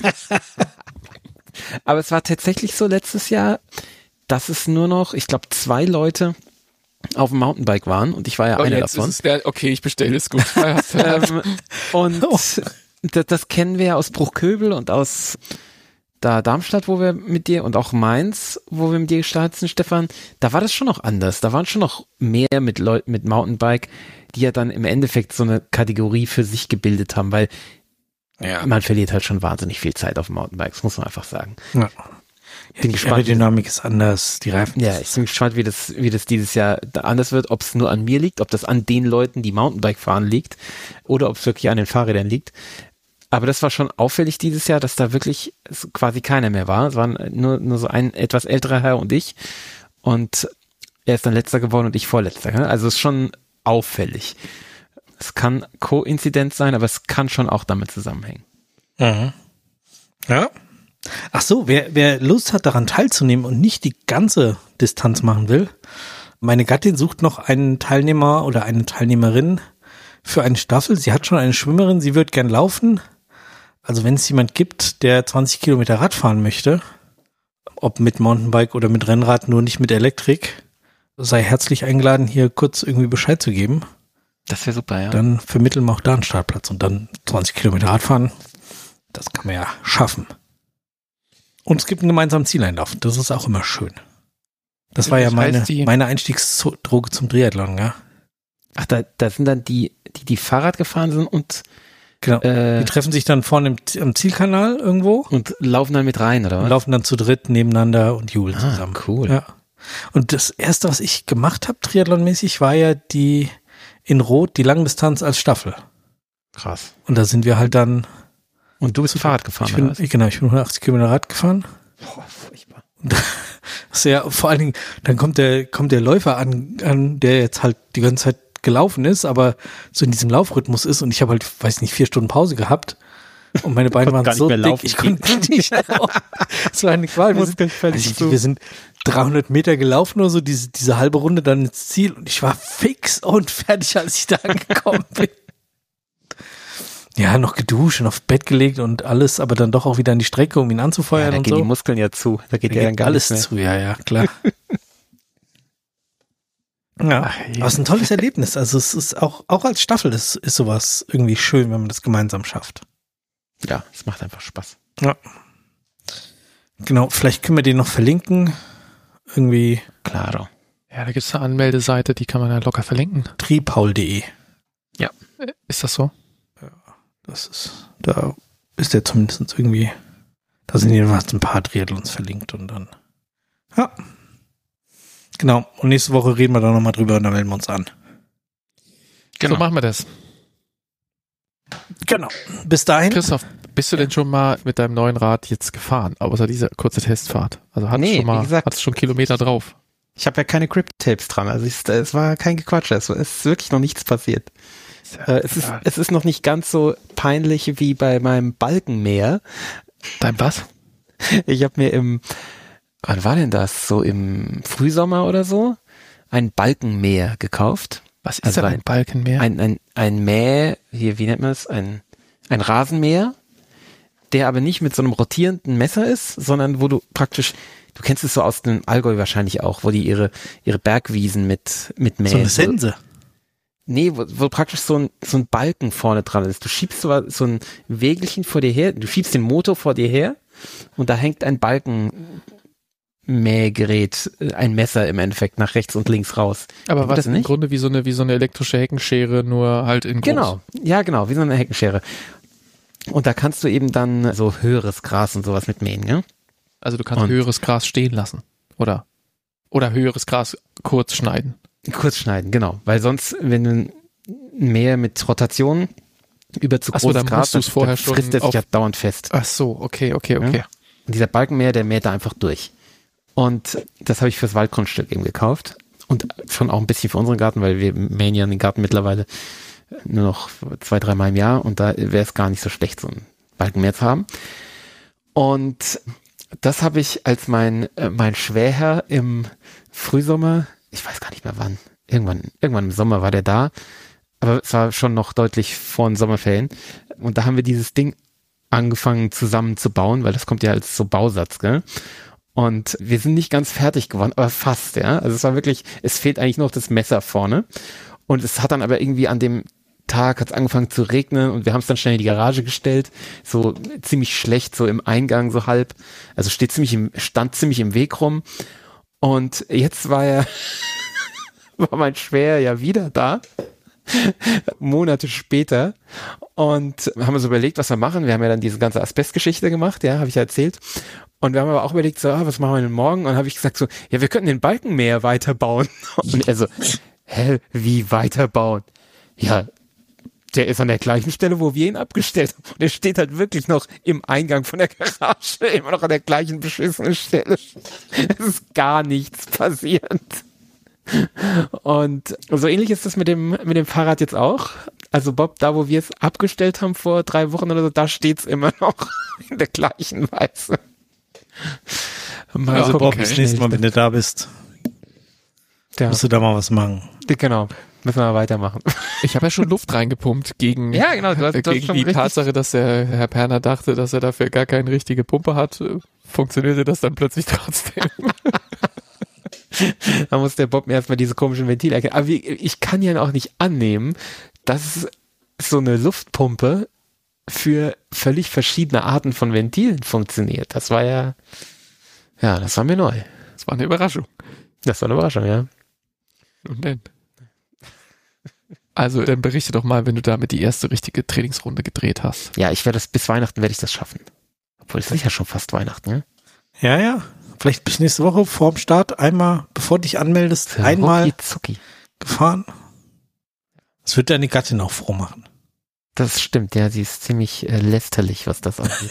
Aber es war tatsächlich so letztes Jahr, dass es nur noch, ich glaube, zwei Leute auf dem Mountainbike waren und ich war ja Oh, einer jetzt davon. ist es der, okay, ich bestelle es gut. Ja, hast du recht. ähm, und Oh. das, das kennen wir ja aus Bruchköbel und aus da Darmstadt, wo wir mit dir und auch Mainz, wo wir mit dir gestartet sind, Stefan. Da war das schon noch anders. Da waren schon noch mehr mit Leuten mit Mountainbike, die ja dann im Endeffekt so eine Kategorie für sich gebildet haben, weil Ja. man verliert halt schon wahnsinnig viel Zeit auf dem Mountainbike, das muss man einfach sagen. Ja. Bin Die gespannt. Aerodynamik ist anders, die Reifen. Ja, ich bin gespannt, wie das, wie das dieses Jahr da anders wird, ob es nur an mir liegt, ob das an den Leuten, die Mountainbike fahren, liegt oder ob es wirklich an den Fahrrädern liegt. Aber das war schon auffällig dieses Jahr, dass da wirklich quasi keiner mehr war. Es waren nur, nur so ein etwas älterer Herr und ich. Und er ist dann letzter geworden und ich vorletzter. Also es ist schon auffällig. Es kann Koinzidenz sein, aber es kann schon auch damit zusammenhängen. Mhm. Ja. Ach so, wer, wer Lust hat, daran teilzunehmen und nicht die ganze Distanz machen will, meine Gattin sucht noch einen Teilnehmer oder eine Teilnehmerin für eine Staffel. Sie hat schon eine Schwimmerin, sie wird gern laufen. Also wenn es jemand gibt, der zwanzig Kilometer Rad fahren möchte, ob mit Mountainbike oder mit Rennrad, nur nicht mit Elektrik, sei herzlich eingeladen, hier kurz irgendwie Bescheid zu geben. Das wäre super, ja. Dann vermitteln wir auch da einen Startplatz und dann zwanzig Kilometer Radfahren. Das kann man ja schaffen. Und es gibt einen gemeinsamen Zieleinlauf. Das ist auch immer schön. Das war ja Das meine, heißt, die- meine Einstiegsdroge zum Triathlon, ja. Ach, da, da sind dann die, die, die Fahrrad gefahren sind und, Genau. äh, Die treffen sich dann vorne im, am Zielkanal irgendwo und laufen dann mit rein, oder und was? laufen dann zu dritt nebeneinander und jubeln Ah, zusammen. cool. Ja. Und das erste, was ich gemacht habe, triathlonmäßig, war ja die in Rot, die Langdistanz als Staffel. Krass. Und da sind wir halt dann, Und du bist Fahrrad gefahren, ich bin, oder was? genau, ich bin hundertachtzig Kilometer Rad gefahren. Boah, furchtbar. Das ist ja, vor allen Dingen, dann kommt der, kommt der Läufer an, an, der jetzt halt die ganze Zeit gelaufen ist, aber so in diesem Laufrhythmus ist und ich habe halt, weiß nicht, vier Stunden Pause gehabt und meine Beine Konnte waren gar nicht so mehr dick, laufen. ich konnte nicht laufen. Das war eine Qual. Wir sind, also ich, wir sind dreihundert Meter gelaufen oder so, diese, diese halbe Runde dann ins Ziel und ich war fix und fertig, als ich da angekommen bin. Ja, noch geduscht und aufs Bett gelegt und alles, aber dann doch auch wieder an die Strecke, um ihn Ja, anzufeuern da und gehen so. die Muskeln ja zu. Da geht Da ja dann geht gar alles nichts mehr. zu, ja, ja, klar. Ja, Ach, je. aber es ist ein tolles Erlebnis. Also es ist auch, auch als Staffel ist, ist sowas irgendwie schön, wenn man das gemeinsam schafft. Ja, es macht einfach Spaß. Ja. Genau, vielleicht können wir den noch verlinken. Irgendwie Claro. Ja, da gibt es eine Anmeldeseite, die kann man ja locker verlinken. tripaul punkt de. Ist das so? Das ist, da ist der zumindest irgendwie, da sind jedenfalls ein paar Triathlons verlinkt und dann, ja. Genau, und nächste Woche reden wir da nochmal drüber und dann melden wir uns an. So machen wir das. Genau. Bis dahin. Christoph, bist du denn schon mal mit deinem neuen Rad jetzt gefahren, außer dieser kurze Testfahrt? Also hat Nee, schon mal, wie gesagt, hat's schon Kilometer drauf? Ich habe ja keine Grip-Tapes dran. Also es, es war kein Gequatsch. Es ist wirklich noch nichts passiert. Äh, es, ist, es ist noch nicht ganz so peinlich wie bei meinem Balkenmäher. Dein was? Ich habe mir im, wann war denn das? So im Frühsommer oder so, ein Balkenmäher gekauft. Was ist Also denn ein ein- Balkenmäher? Ein, ein, ein Mäh, hier, wie nennt man es? Ein, ein Rasenmäher, der aber nicht mit so einem rotierenden Messer ist, sondern wo du praktisch, du kennst es so aus dem Allgäu wahrscheinlich auch, wo die ihre, ihre Bergwiesen mit, mit mähen. So eine Sense. Nee, wo, wo praktisch so ein, so ein Balken vorne dran ist. Du schiebst so, so ein Wägelchen vor dir her, du schiebst den Motor vor dir her und da hängt ein Balkenmähgerät, äh, ein Messer im Endeffekt nach rechts und links raus. Aber Kennt was das im nicht? Grunde wie so eine, wie so eine elektrische Heckenschere, nur halt in groß. Genau, ja genau, wie so eine Heckenschere. Und da kannst du eben dann so höheres Gras und sowas mitmähen, ne? Also du kannst Und- höheres Gras stehen lassen. Oder, oder höheres Gras kurz schneiden. Kurz schneiden, genau. Weil sonst, wenn du ein Mäher mit Rotation über zu Ach so, großes dann Gras, musst du's vorher schon frisst er sich auf- ja dauernd fest. Ach so, okay, okay, okay. Ja. Und dieser Balkenmäher, der mäht da einfach durch. Und das habe ich fürs Waldgrundstück eben gekauft. Und schon auch ein bisschen für unseren Garten, weil wir mähen ja den Garten mittlerweile nur noch zwei, dreimal im Jahr und da wäre es gar nicht so schlecht, so einen Balken mehr zu haben. Und das habe ich als mein, äh, mein Schwäher im Frühsommer, ich weiß gar nicht mehr wann, irgendwann, irgendwann im Sommer war der da, aber es war schon noch deutlich vor den Sommerferien. Und da haben wir dieses Ding angefangen zusammen zu bauen, weil das kommt ja als so Bausatz, gell? Und wir sind nicht ganz fertig geworden, aber fast, ja. Also es war wirklich, es fehlt eigentlich noch das Messer vorne. Und es hat dann aber irgendwie an dem Tag hat es angefangen zu regnen und wir haben es dann schnell in die Garage gestellt, so ziemlich schlecht, so im Eingang, so halb. Also steht ziemlich im, stand ziemlich im Weg rum. Und jetzt war er, war mein Schwäher ja wieder da. Monate später und haben uns überlegt, was wir machen. Wir haben ja dann diese ganze Asbestgeschichte gemacht, ja, habe ich ja erzählt. Und wir haben aber auch überlegt, so, ah, was machen wir denn morgen? Und dann habe ich gesagt so, ja, wir könnten den Balkenmäher weiterbauen. Und er so, hä, wie weiterbauen? Ja, der ist an der gleichen Stelle, wo wir ihn abgestellt haben. Und der steht halt wirklich noch im Eingang von der Garage, immer noch an der gleichen beschissenen Stelle. Es ist gar nichts passiert. Und so ähnlich ist das mit dem mit dem Fahrrad jetzt auch. Also Bob, da wo wir es abgestellt haben vor drei Wochen oder so, da steht's immer noch in der gleichen Weise. Mal also Bob, das nächste Mal, wenn du da bist, ja, musst du da mal was machen. Genau, müssen wir mal weitermachen. Ich habe ja schon Luft reingepumpt gegen, ja, genau, du hast, du gegen hast die Tatsache, dass der Herr Perner dachte, dass er dafür gar keine richtige Pumpe hat. Funktionierte das dann plötzlich trotzdem. Da muss der Bob mir erstmal diese komischen Ventile erkennen. Aber ich kann ja auch nicht annehmen, dass so eine Luftpumpe für völlig verschiedene Arten von Ventilen funktioniert. Das war ja, ja, das war mir neu. Das war eine Überraschung. Das war eine Überraschung, ja. Und denn? Also, dann berichte doch mal, wenn du damit die erste richtige Trainingsrunde gedreht hast. Ja, ich werde das, bis Weihnachten werde ich das schaffen. Obwohl, es ist ja schon fast Weihnachten, ja? Ja, ja. Vielleicht bis nächste Woche vorm Start einmal, bevor du dich anmeldest, Für einmal Zucki. gefahren. Das wird deine Gattin auch froh machen. Das stimmt, ja, sie ist ziemlich äh, lästerlich, was das angeht.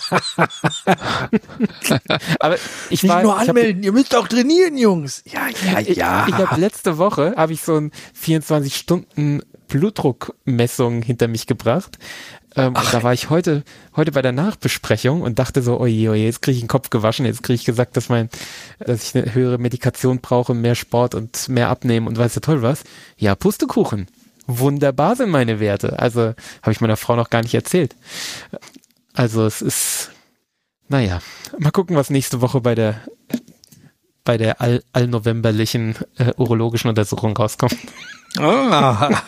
Aber ich Nicht war, nur ich anmelden, hab, ihr müsst auch trainieren, Jungs. Ja, ja, ja. Ich, ich habe letzte Woche, habe ich so ein vierundzwanzig Stunden Blutdruckmessung hinter mich gebracht. Ähm, und da war ich heute heute bei der Nachbesprechung und dachte so, oje, oje, jetzt kriege ich den Kopf gewaschen, jetzt kriege ich gesagt, dass mein, dass ich eine höhere Medikation brauche, mehr Sport und mehr abnehmen und weiß ja toll was. Ja, Pustekuchen. Wunderbar sind meine Werte. Also habe ich meiner Frau noch gar nicht erzählt. Also es ist, naja, mal gucken, was nächste Woche bei der bei der all, allnovemberlichen äh, urologischen Untersuchung rauskommt. Ah.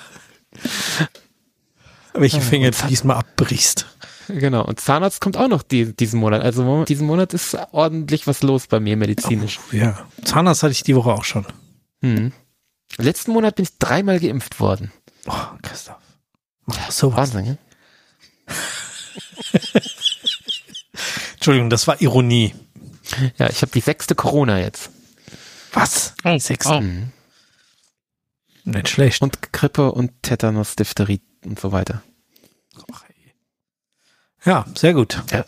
Welche Finger du diesmal abbrichst. Genau, und Zahnarzt kommt auch noch die, diesen Monat. Also diesen Monat ist ordentlich was los bei mir medizinisch. Oh, ja, Zahnarzt hatte ich die Woche auch schon. Hm. Letzten Monat bin ich dreimal geimpft worden. Oh, Christoph. Mach so Wahnsinn, ja? Entschuldigung, das war Ironie. Ja, ich habe die sechste Corona jetzt. Was? Sechste? Oh. Mhm. Nicht schlecht. Und Grippe und Tetanus, Diphtherie und so weiter. Ja, sehr gut. Ja.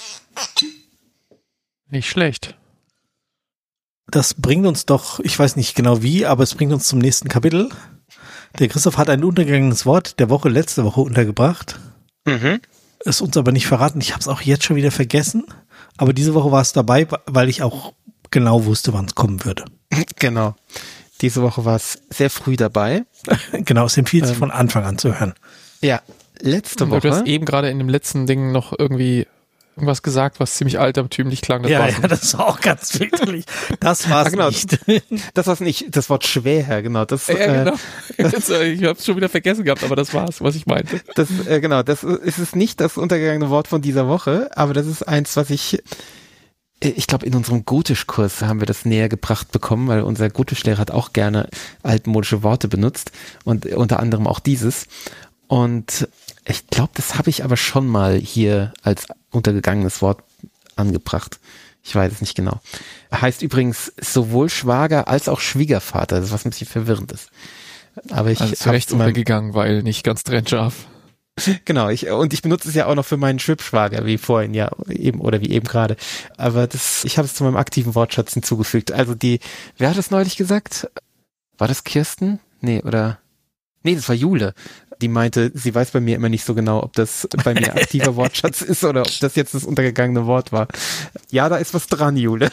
Nicht schlecht. Das bringt uns doch, ich weiß nicht genau wie, aber es bringt uns zum nächsten Kapitel. Der Christoph hat ein untergegangenes Wort der Woche letzte Woche untergebracht. Mhm. Ist uns aber nicht verraten. Ich habe es auch jetzt schon wieder vergessen. Aber diese Woche war es dabei, weil ich auch genau wusste, wann es kommen würde. Genau. Diese Woche war es sehr früh dabei. Genau, es empfiehlt sich ähm, von Anfang an zu hören. Ja, letzte Woche. Du hast Woche. eben gerade in dem letzten Ding noch irgendwie irgendwas gesagt, was ziemlich altertümlich klang. Das ja, war's ja, nicht. das war auch ganz fürchterlich. Das war's Ah, genau. nicht. Das war's nicht. Das Wort schwer, genau. Das, Ja, äh, genau. Jetzt, äh, ich habe es schon wieder vergessen gehabt, aber das war's, was ich meinte. Das, äh, genau, das ist es nicht das untergegangene Wort von dieser Woche, aber das ist eins, was ich, ich glaube, in unserem Gotischkurs haben wir das näher gebracht bekommen, weil unser Gotischlehrer hat auch gerne altmodische Worte benutzt und unter anderem auch dieses. Und ich glaube, das habe ich aber schon mal hier als untergegangenes Wort angebracht. Ich weiß es nicht genau. Heißt übrigens sowohl Schwager als auch Schwiegervater, das ist was ein bisschen verwirrend ist. Aber ich Also zu Recht untergegangen, weil nicht ganz trennscharf. Genau, ich, und ich benutze es ja auch noch für meinen Schwibschwager, wie vorhin, ja, eben, oder wie eben gerade. Aber das, ich habe es zu meinem aktiven Wortschatz hinzugefügt. Also die, wer hat das neulich gesagt? War das Kirsten? Nee, oder, nee, das war Jule. die meinte, sie weiß bei mir immer nicht so genau, ob das bei mir aktiver Wortschatz ist oder ob das jetzt das untergegangene Wort war. Ja, da ist was dran, Jule.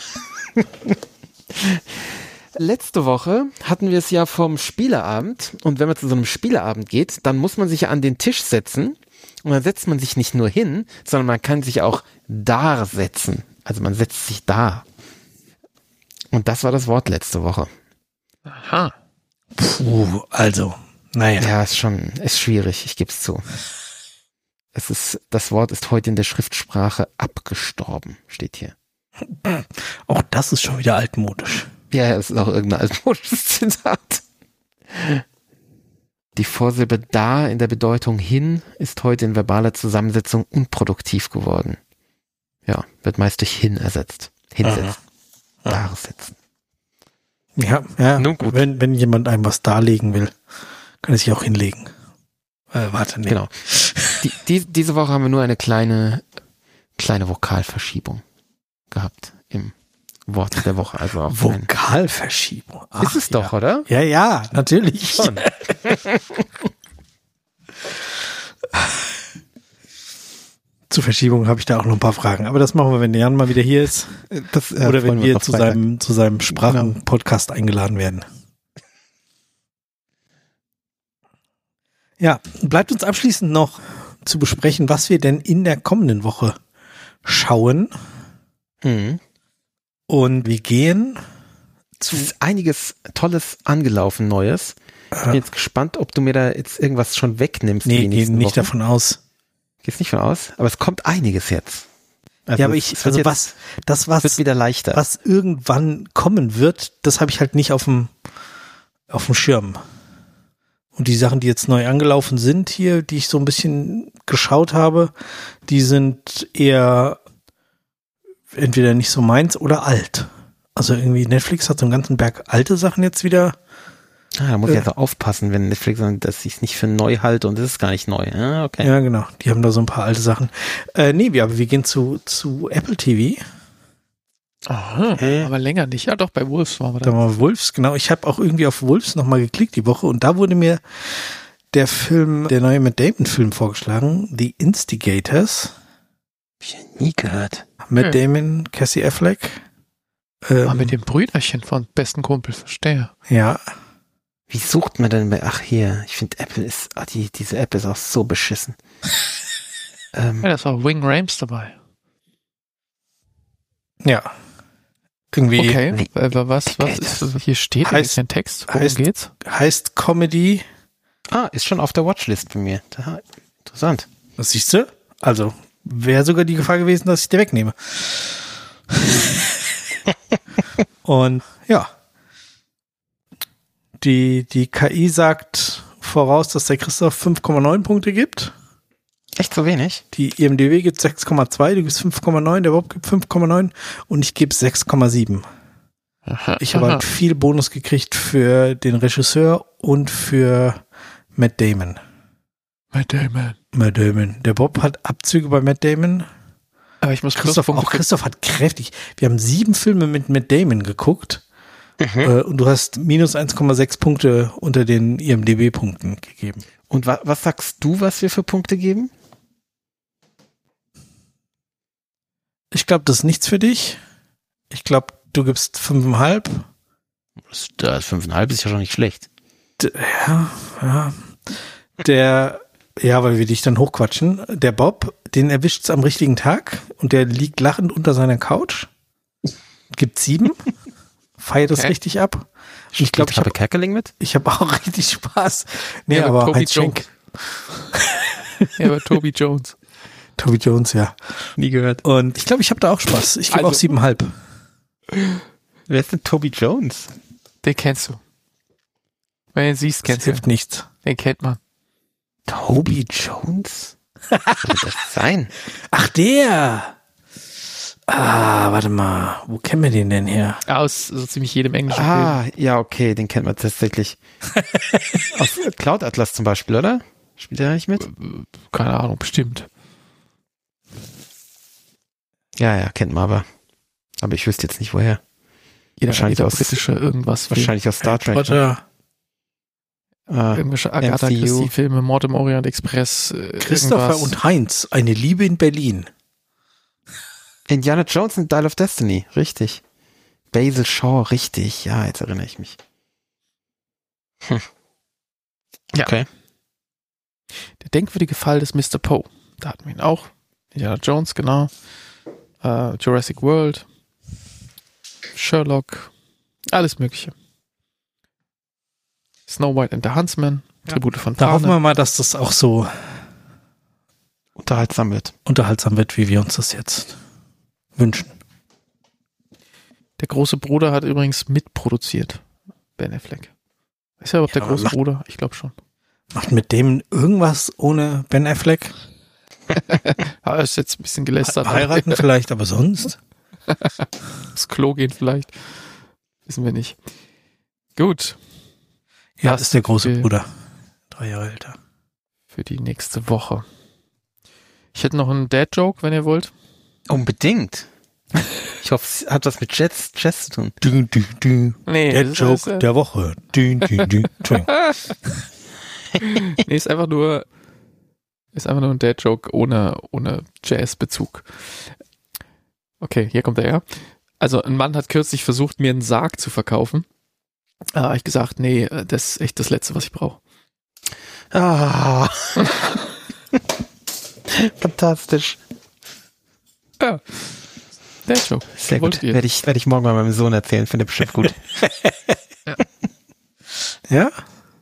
Letzte Woche hatten wir es ja vom Spieleabend und wenn man zu so einem Spieleabend geht, dann muss man sich ja an den Tisch setzen und dann setzt man sich nicht nur hin, sondern man kann sich auch da setzen. Also man setzt sich da. Und das war das Wort letzte Woche. Aha. Puh, also, naja. Ja, ist schon, ist schwierig, ich gebe es zu. Es ist, das Wort ist heute in der Schriftsprache abgestorben, steht hier. Auch das ist schon wieder altmodisch. Ja, es ist auch irgendein altmodisches Zitat. Die Vorsilbe da in der Bedeutung hin ist heute in verbaler Zusammensetzung unproduktiv geworden. Ja, wird meist durch hin ersetzt. Hinsetzen. Da setzen. Ja, ja. Nun gut. Wenn, wenn jemand einem was darlegen will, kann er sich auch hinlegen. Äh, warte, nee. Genau. Die, die, diese Woche haben wir nur eine kleine, kleine Vokalverschiebung gehabt im Wort der Woche. Also auf ein- Vokalverschiebung. Ach, ist es doch, ja. oder? Ja, ja, natürlich. Schon. Zu Verschiebung habe ich da auch noch ein paar Fragen. Aber das machen wir, wenn der Jan mal wieder hier ist. Das, äh, Oder freuen wenn wir wir uns zu auf Freitag. seinem, zu seinem Sprachen-Podcast eingeladen werden. Ja, bleibt uns abschließend noch zu besprechen, was wir denn in der kommenden Woche schauen. Mhm. Und wir gehen Es zu. ist einiges Tolles angelaufen, Neues. Ich bin jetzt gespannt, ob du mir da jetzt irgendwas schon wegnimmst. Nee, die gehen nächsten nicht Wochen. davon aus. Gehst nicht von aus? Aber es kommt einiges jetzt. Also Ja, aber es ich, wird also jetzt, was, das, es wird was, wieder leichter. was irgendwann kommen wird, das habe ich halt nicht auf dem, auf dem Schirm. Und die Sachen, die jetzt neu angelaufen sind hier, die ich so ein bisschen geschaut habe, die sind eher entweder nicht so meins oder alt. Also irgendwie Netflix hat so einen ganzen Berg alte Sachen jetzt wieder. Ah, da muss äh, ich also aufpassen, wenn Netflix sagt, dass ich es nicht für neu halte und es ist gar nicht neu. Ah, okay. Ja, genau. Die haben da so ein paar alte Sachen. Äh, nee, wir, aber wir gehen zu, zu Apple T V. Aha, Hä? aber länger nicht. Ja, doch, bei Wolves waren wir Da da. war Wolves, genau. Ich habe auch irgendwie auf Wolves nochmal geklickt die Woche und da wurde mir der Film, der neue Matt Damon-Film vorgeschlagen, The Instigators. Hab ich ja nie gehört. Matt Hm. Damon, Cassie Affleck. Ähm, Ah, mit dem Brüderchen von besten Kumpel, verstehe. ja, Wie sucht man denn bei, ach hier, ich finde Apple ist, ah, die, diese App ist auch so beschissen. ähm, Ja, da ist auch Wing Rames dabei. ja. Irgendwie Okay, Nee. äh, was, was ist, hier steht da Heißt- ist ein Text, worum heißt- geht's? heißt Comedy. ah, ist schon auf der Watchlist bei mir. Da, interessant. Was siehst du? Also, wäre sogar die Gefahr gewesen, dass ich dir wegnehme. Und ja. Die, die K I sagt voraus, dass der Christoph fünf Komma neun Punkte gibt. Echt so wenig? Die I M D B gibt sechs Komma zwei, du gibst fünf Komma neun, der Bob gibt fünf Komma neun und ich gebe sechs Komma sieben. Aha, Ich habe aha. halt viel Bonus gekriegt für den Regisseur und für Matt Damon. Matt Damon. Matt Damon. Der Bob hat Abzüge bei Matt Damon. Aber ich muss Christoph, Pluspunkte auch Christoph hat kräftig. Wir haben sieben Filme mit Matt Damon geguckt äh, und du hast minus eins Komma sechs Punkte unter den I M D B-Punkten gegeben. Und wa was sagst du, was wir für Punkte geben? Ich glaube, das ist nichts für dich. Ich glaube, du gibst fünfeinhalb. Das, das fünfeinhalb ist ja schon nicht schlecht. D- Ja, ja. Der, ja, weil wir dich dann hochquatschen. Der Bob, den erwischt's am richtigen Tag und der liegt lachend unter seiner Couch. Gibt sieben. Feiert das Okay. richtig ab. Und ich glaube, ich habe Kerkeling mit? ich hab auch richtig Spaß. Nee, Ja, aber Toby Heinz Schenk. Ja, aber Toby Jones. Toby Jones, ja. Nie gehört. Und ich glaube, ich habe da auch Spaß. Ich gebe Also- auch siebeneinhalb. Wer ist denn Toby Jones? Den kennst du. Wenn du ihn siehst, Das kennst du ihn. hilft nichts. Den kennt man. Toby Jones? Was soll das sein? Ach, der! Ah, warte mal. Wo kennen wir den denn her? Aus so ziemlich jedem englischen Film. Ah, ja, okay, den kennt man tatsächlich. Aus Cloud Atlas zum Beispiel, oder? Spielt er nicht mit? Keine Ahnung, bestimmt. Ja, ja, kennt man aber. Aber ich wüsste jetzt nicht woher. Jeder, Wahrscheinlich jeder aus- britische irgendwas. Film. Wahrscheinlich aus Star Trek. Ne? Potter. Uh, Irgendwelche Agatha Christie-Filme, Mord im Orient Express. Äh, Christopher irgendwas. und Heinz, eine Liebe in Berlin. Indiana Jones und Dial of Destiny, richtig. Basil Shaw, richtig. Ja, jetzt erinnere ich mich. Hm. Ja. Okay. Der denkwürdige Fall des Mister Poe. Da hatten wir ihn auch. Indiana Jones, genau. Uh, Jurassic World. Sherlock. Alles Mögliche. Snow White and the Huntsman. Ja. Tribute von Da Panem. hoffen wir mal, dass das auch so Unterhaltsam wird. unterhaltsam wird, wie wir uns das jetzt wünschen. Der große Bruder hat übrigens mitproduziert. Ben Affleck. Ist er überhaupt Ja, der große macht- Bruder? Ich glaube schon. Macht mit dem irgendwas ohne Ben Affleck? Ah, ist jetzt ein bisschen gelästert. Heiraten vielleicht, aber sonst? Aufs Klo gehen vielleicht. Wissen wir nicht. Gut. Ja, Das ist der große für- Bruder. Drei Jahre älter. Für die nächste Woche. Ich hätte noch einen Dad-Joke, wenn ihr wollt. Unbedingt. Ich hoffe, es hat was mit Jazz, Jazz zu tun. Du, du, du. Nee, Der das ist- Joke das, der Woche. Du, du, du. Entschuldigung. nee, ist einfach nur ist einfach nur ein Dad-Joke ohne, ohne Jazz-Bezug. Okay, hier kommt er her. Also ein Mann hat kürzlich versucht, mir einen Sarg zu verkaufen. Da habe ich gesagt, nee, das ist echt das Letzte, was ich brauche. Ah. Fantastisch. Ja. Dad-Joke. Sehr Wolltet gut. ihr? Werde ich, werde ich morgen mal meinem Sohn erzählen. Finde ich bestimmt gut. Ja?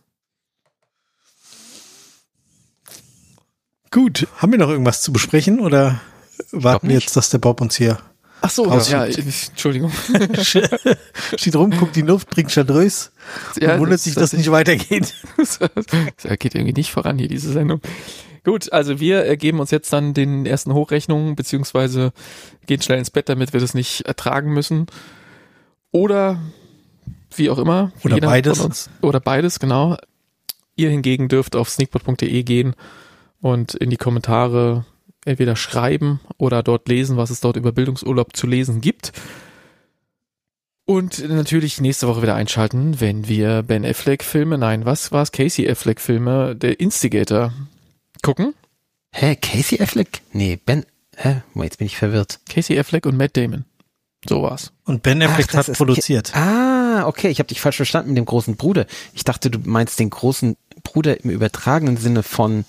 Gut. Haben wir noch irgendwas zu besprechen oder warten wir nicht. jetzt, dass der Bob uns hier Ach so, Raus- ja, ich- Entschuldigung. steht rum, guckt die Luft, trinkt Chardonnay Ja, und wundert sich, dass es nicht weitergeht. Das geht irgendwie nicht voran hier, diese Sendung. Gut, also wir äh, geben uns jetzt dann den ersten Hochrechnungen, beziehungsweise gehen schnell ins Bett, damit wir das nicht ertragen müssen. Oder wie auch immer. Oder jeder beides. Von uns, oder beides, genau. Ihr hingegen dürft auf sneakpot punkt de gehen und in die Kommentare entweder schreiben oder dort lesen, was es dort über Bildungsurlaub zu lesen gibt. Und natürlich nächste Woche wieder einschalten, wenn wir Ben Affleck Filme, nein, was war es? Casey Affleck Filme, der Instigator gucken. Hä, Casey Affleck? Nee, Ben, hä? Oh, jetzt bin ich verwirrt. Casey Affleck und Matt Damon. So war's. Und Ben Affleck Ach, das hat ist- produziert. Ah, okay, ich habe dich falsch verstanden mit dem großen Bruder. Ich dachte, du meinst den großen Bruder im übertragenen Sinne von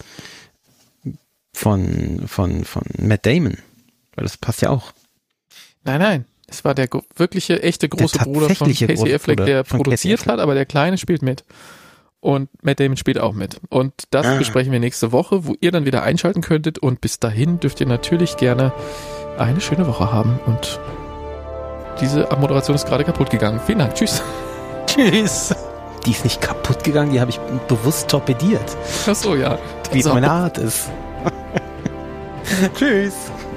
von von von Matt Damon, weil das passt ja auch. Nein, nein. Es war der gro- wirkliche, echte große Der Bruder von tatsächliche Casey große Affleck, Bruder der von Casey produziert Affleck. hat, aber der Kleine spielt mit. Und Matt Damon spielt auch mit. Und das Ah. besprechen wir nächste Woche, wo ihr dann wieder einschalten könntet. Und bis dahin dürft ihr natürlich gerne eine schöne Woche haben. Und diese Abmoderation ist gerade kaputt gegangen. Vielen Dank. Tschüss. Tschüss. Die ist nicht kaputt gegangen, die habe ich bewusst torpediert, Ach so, ja. wie es So. meine Art ist. Tschüss.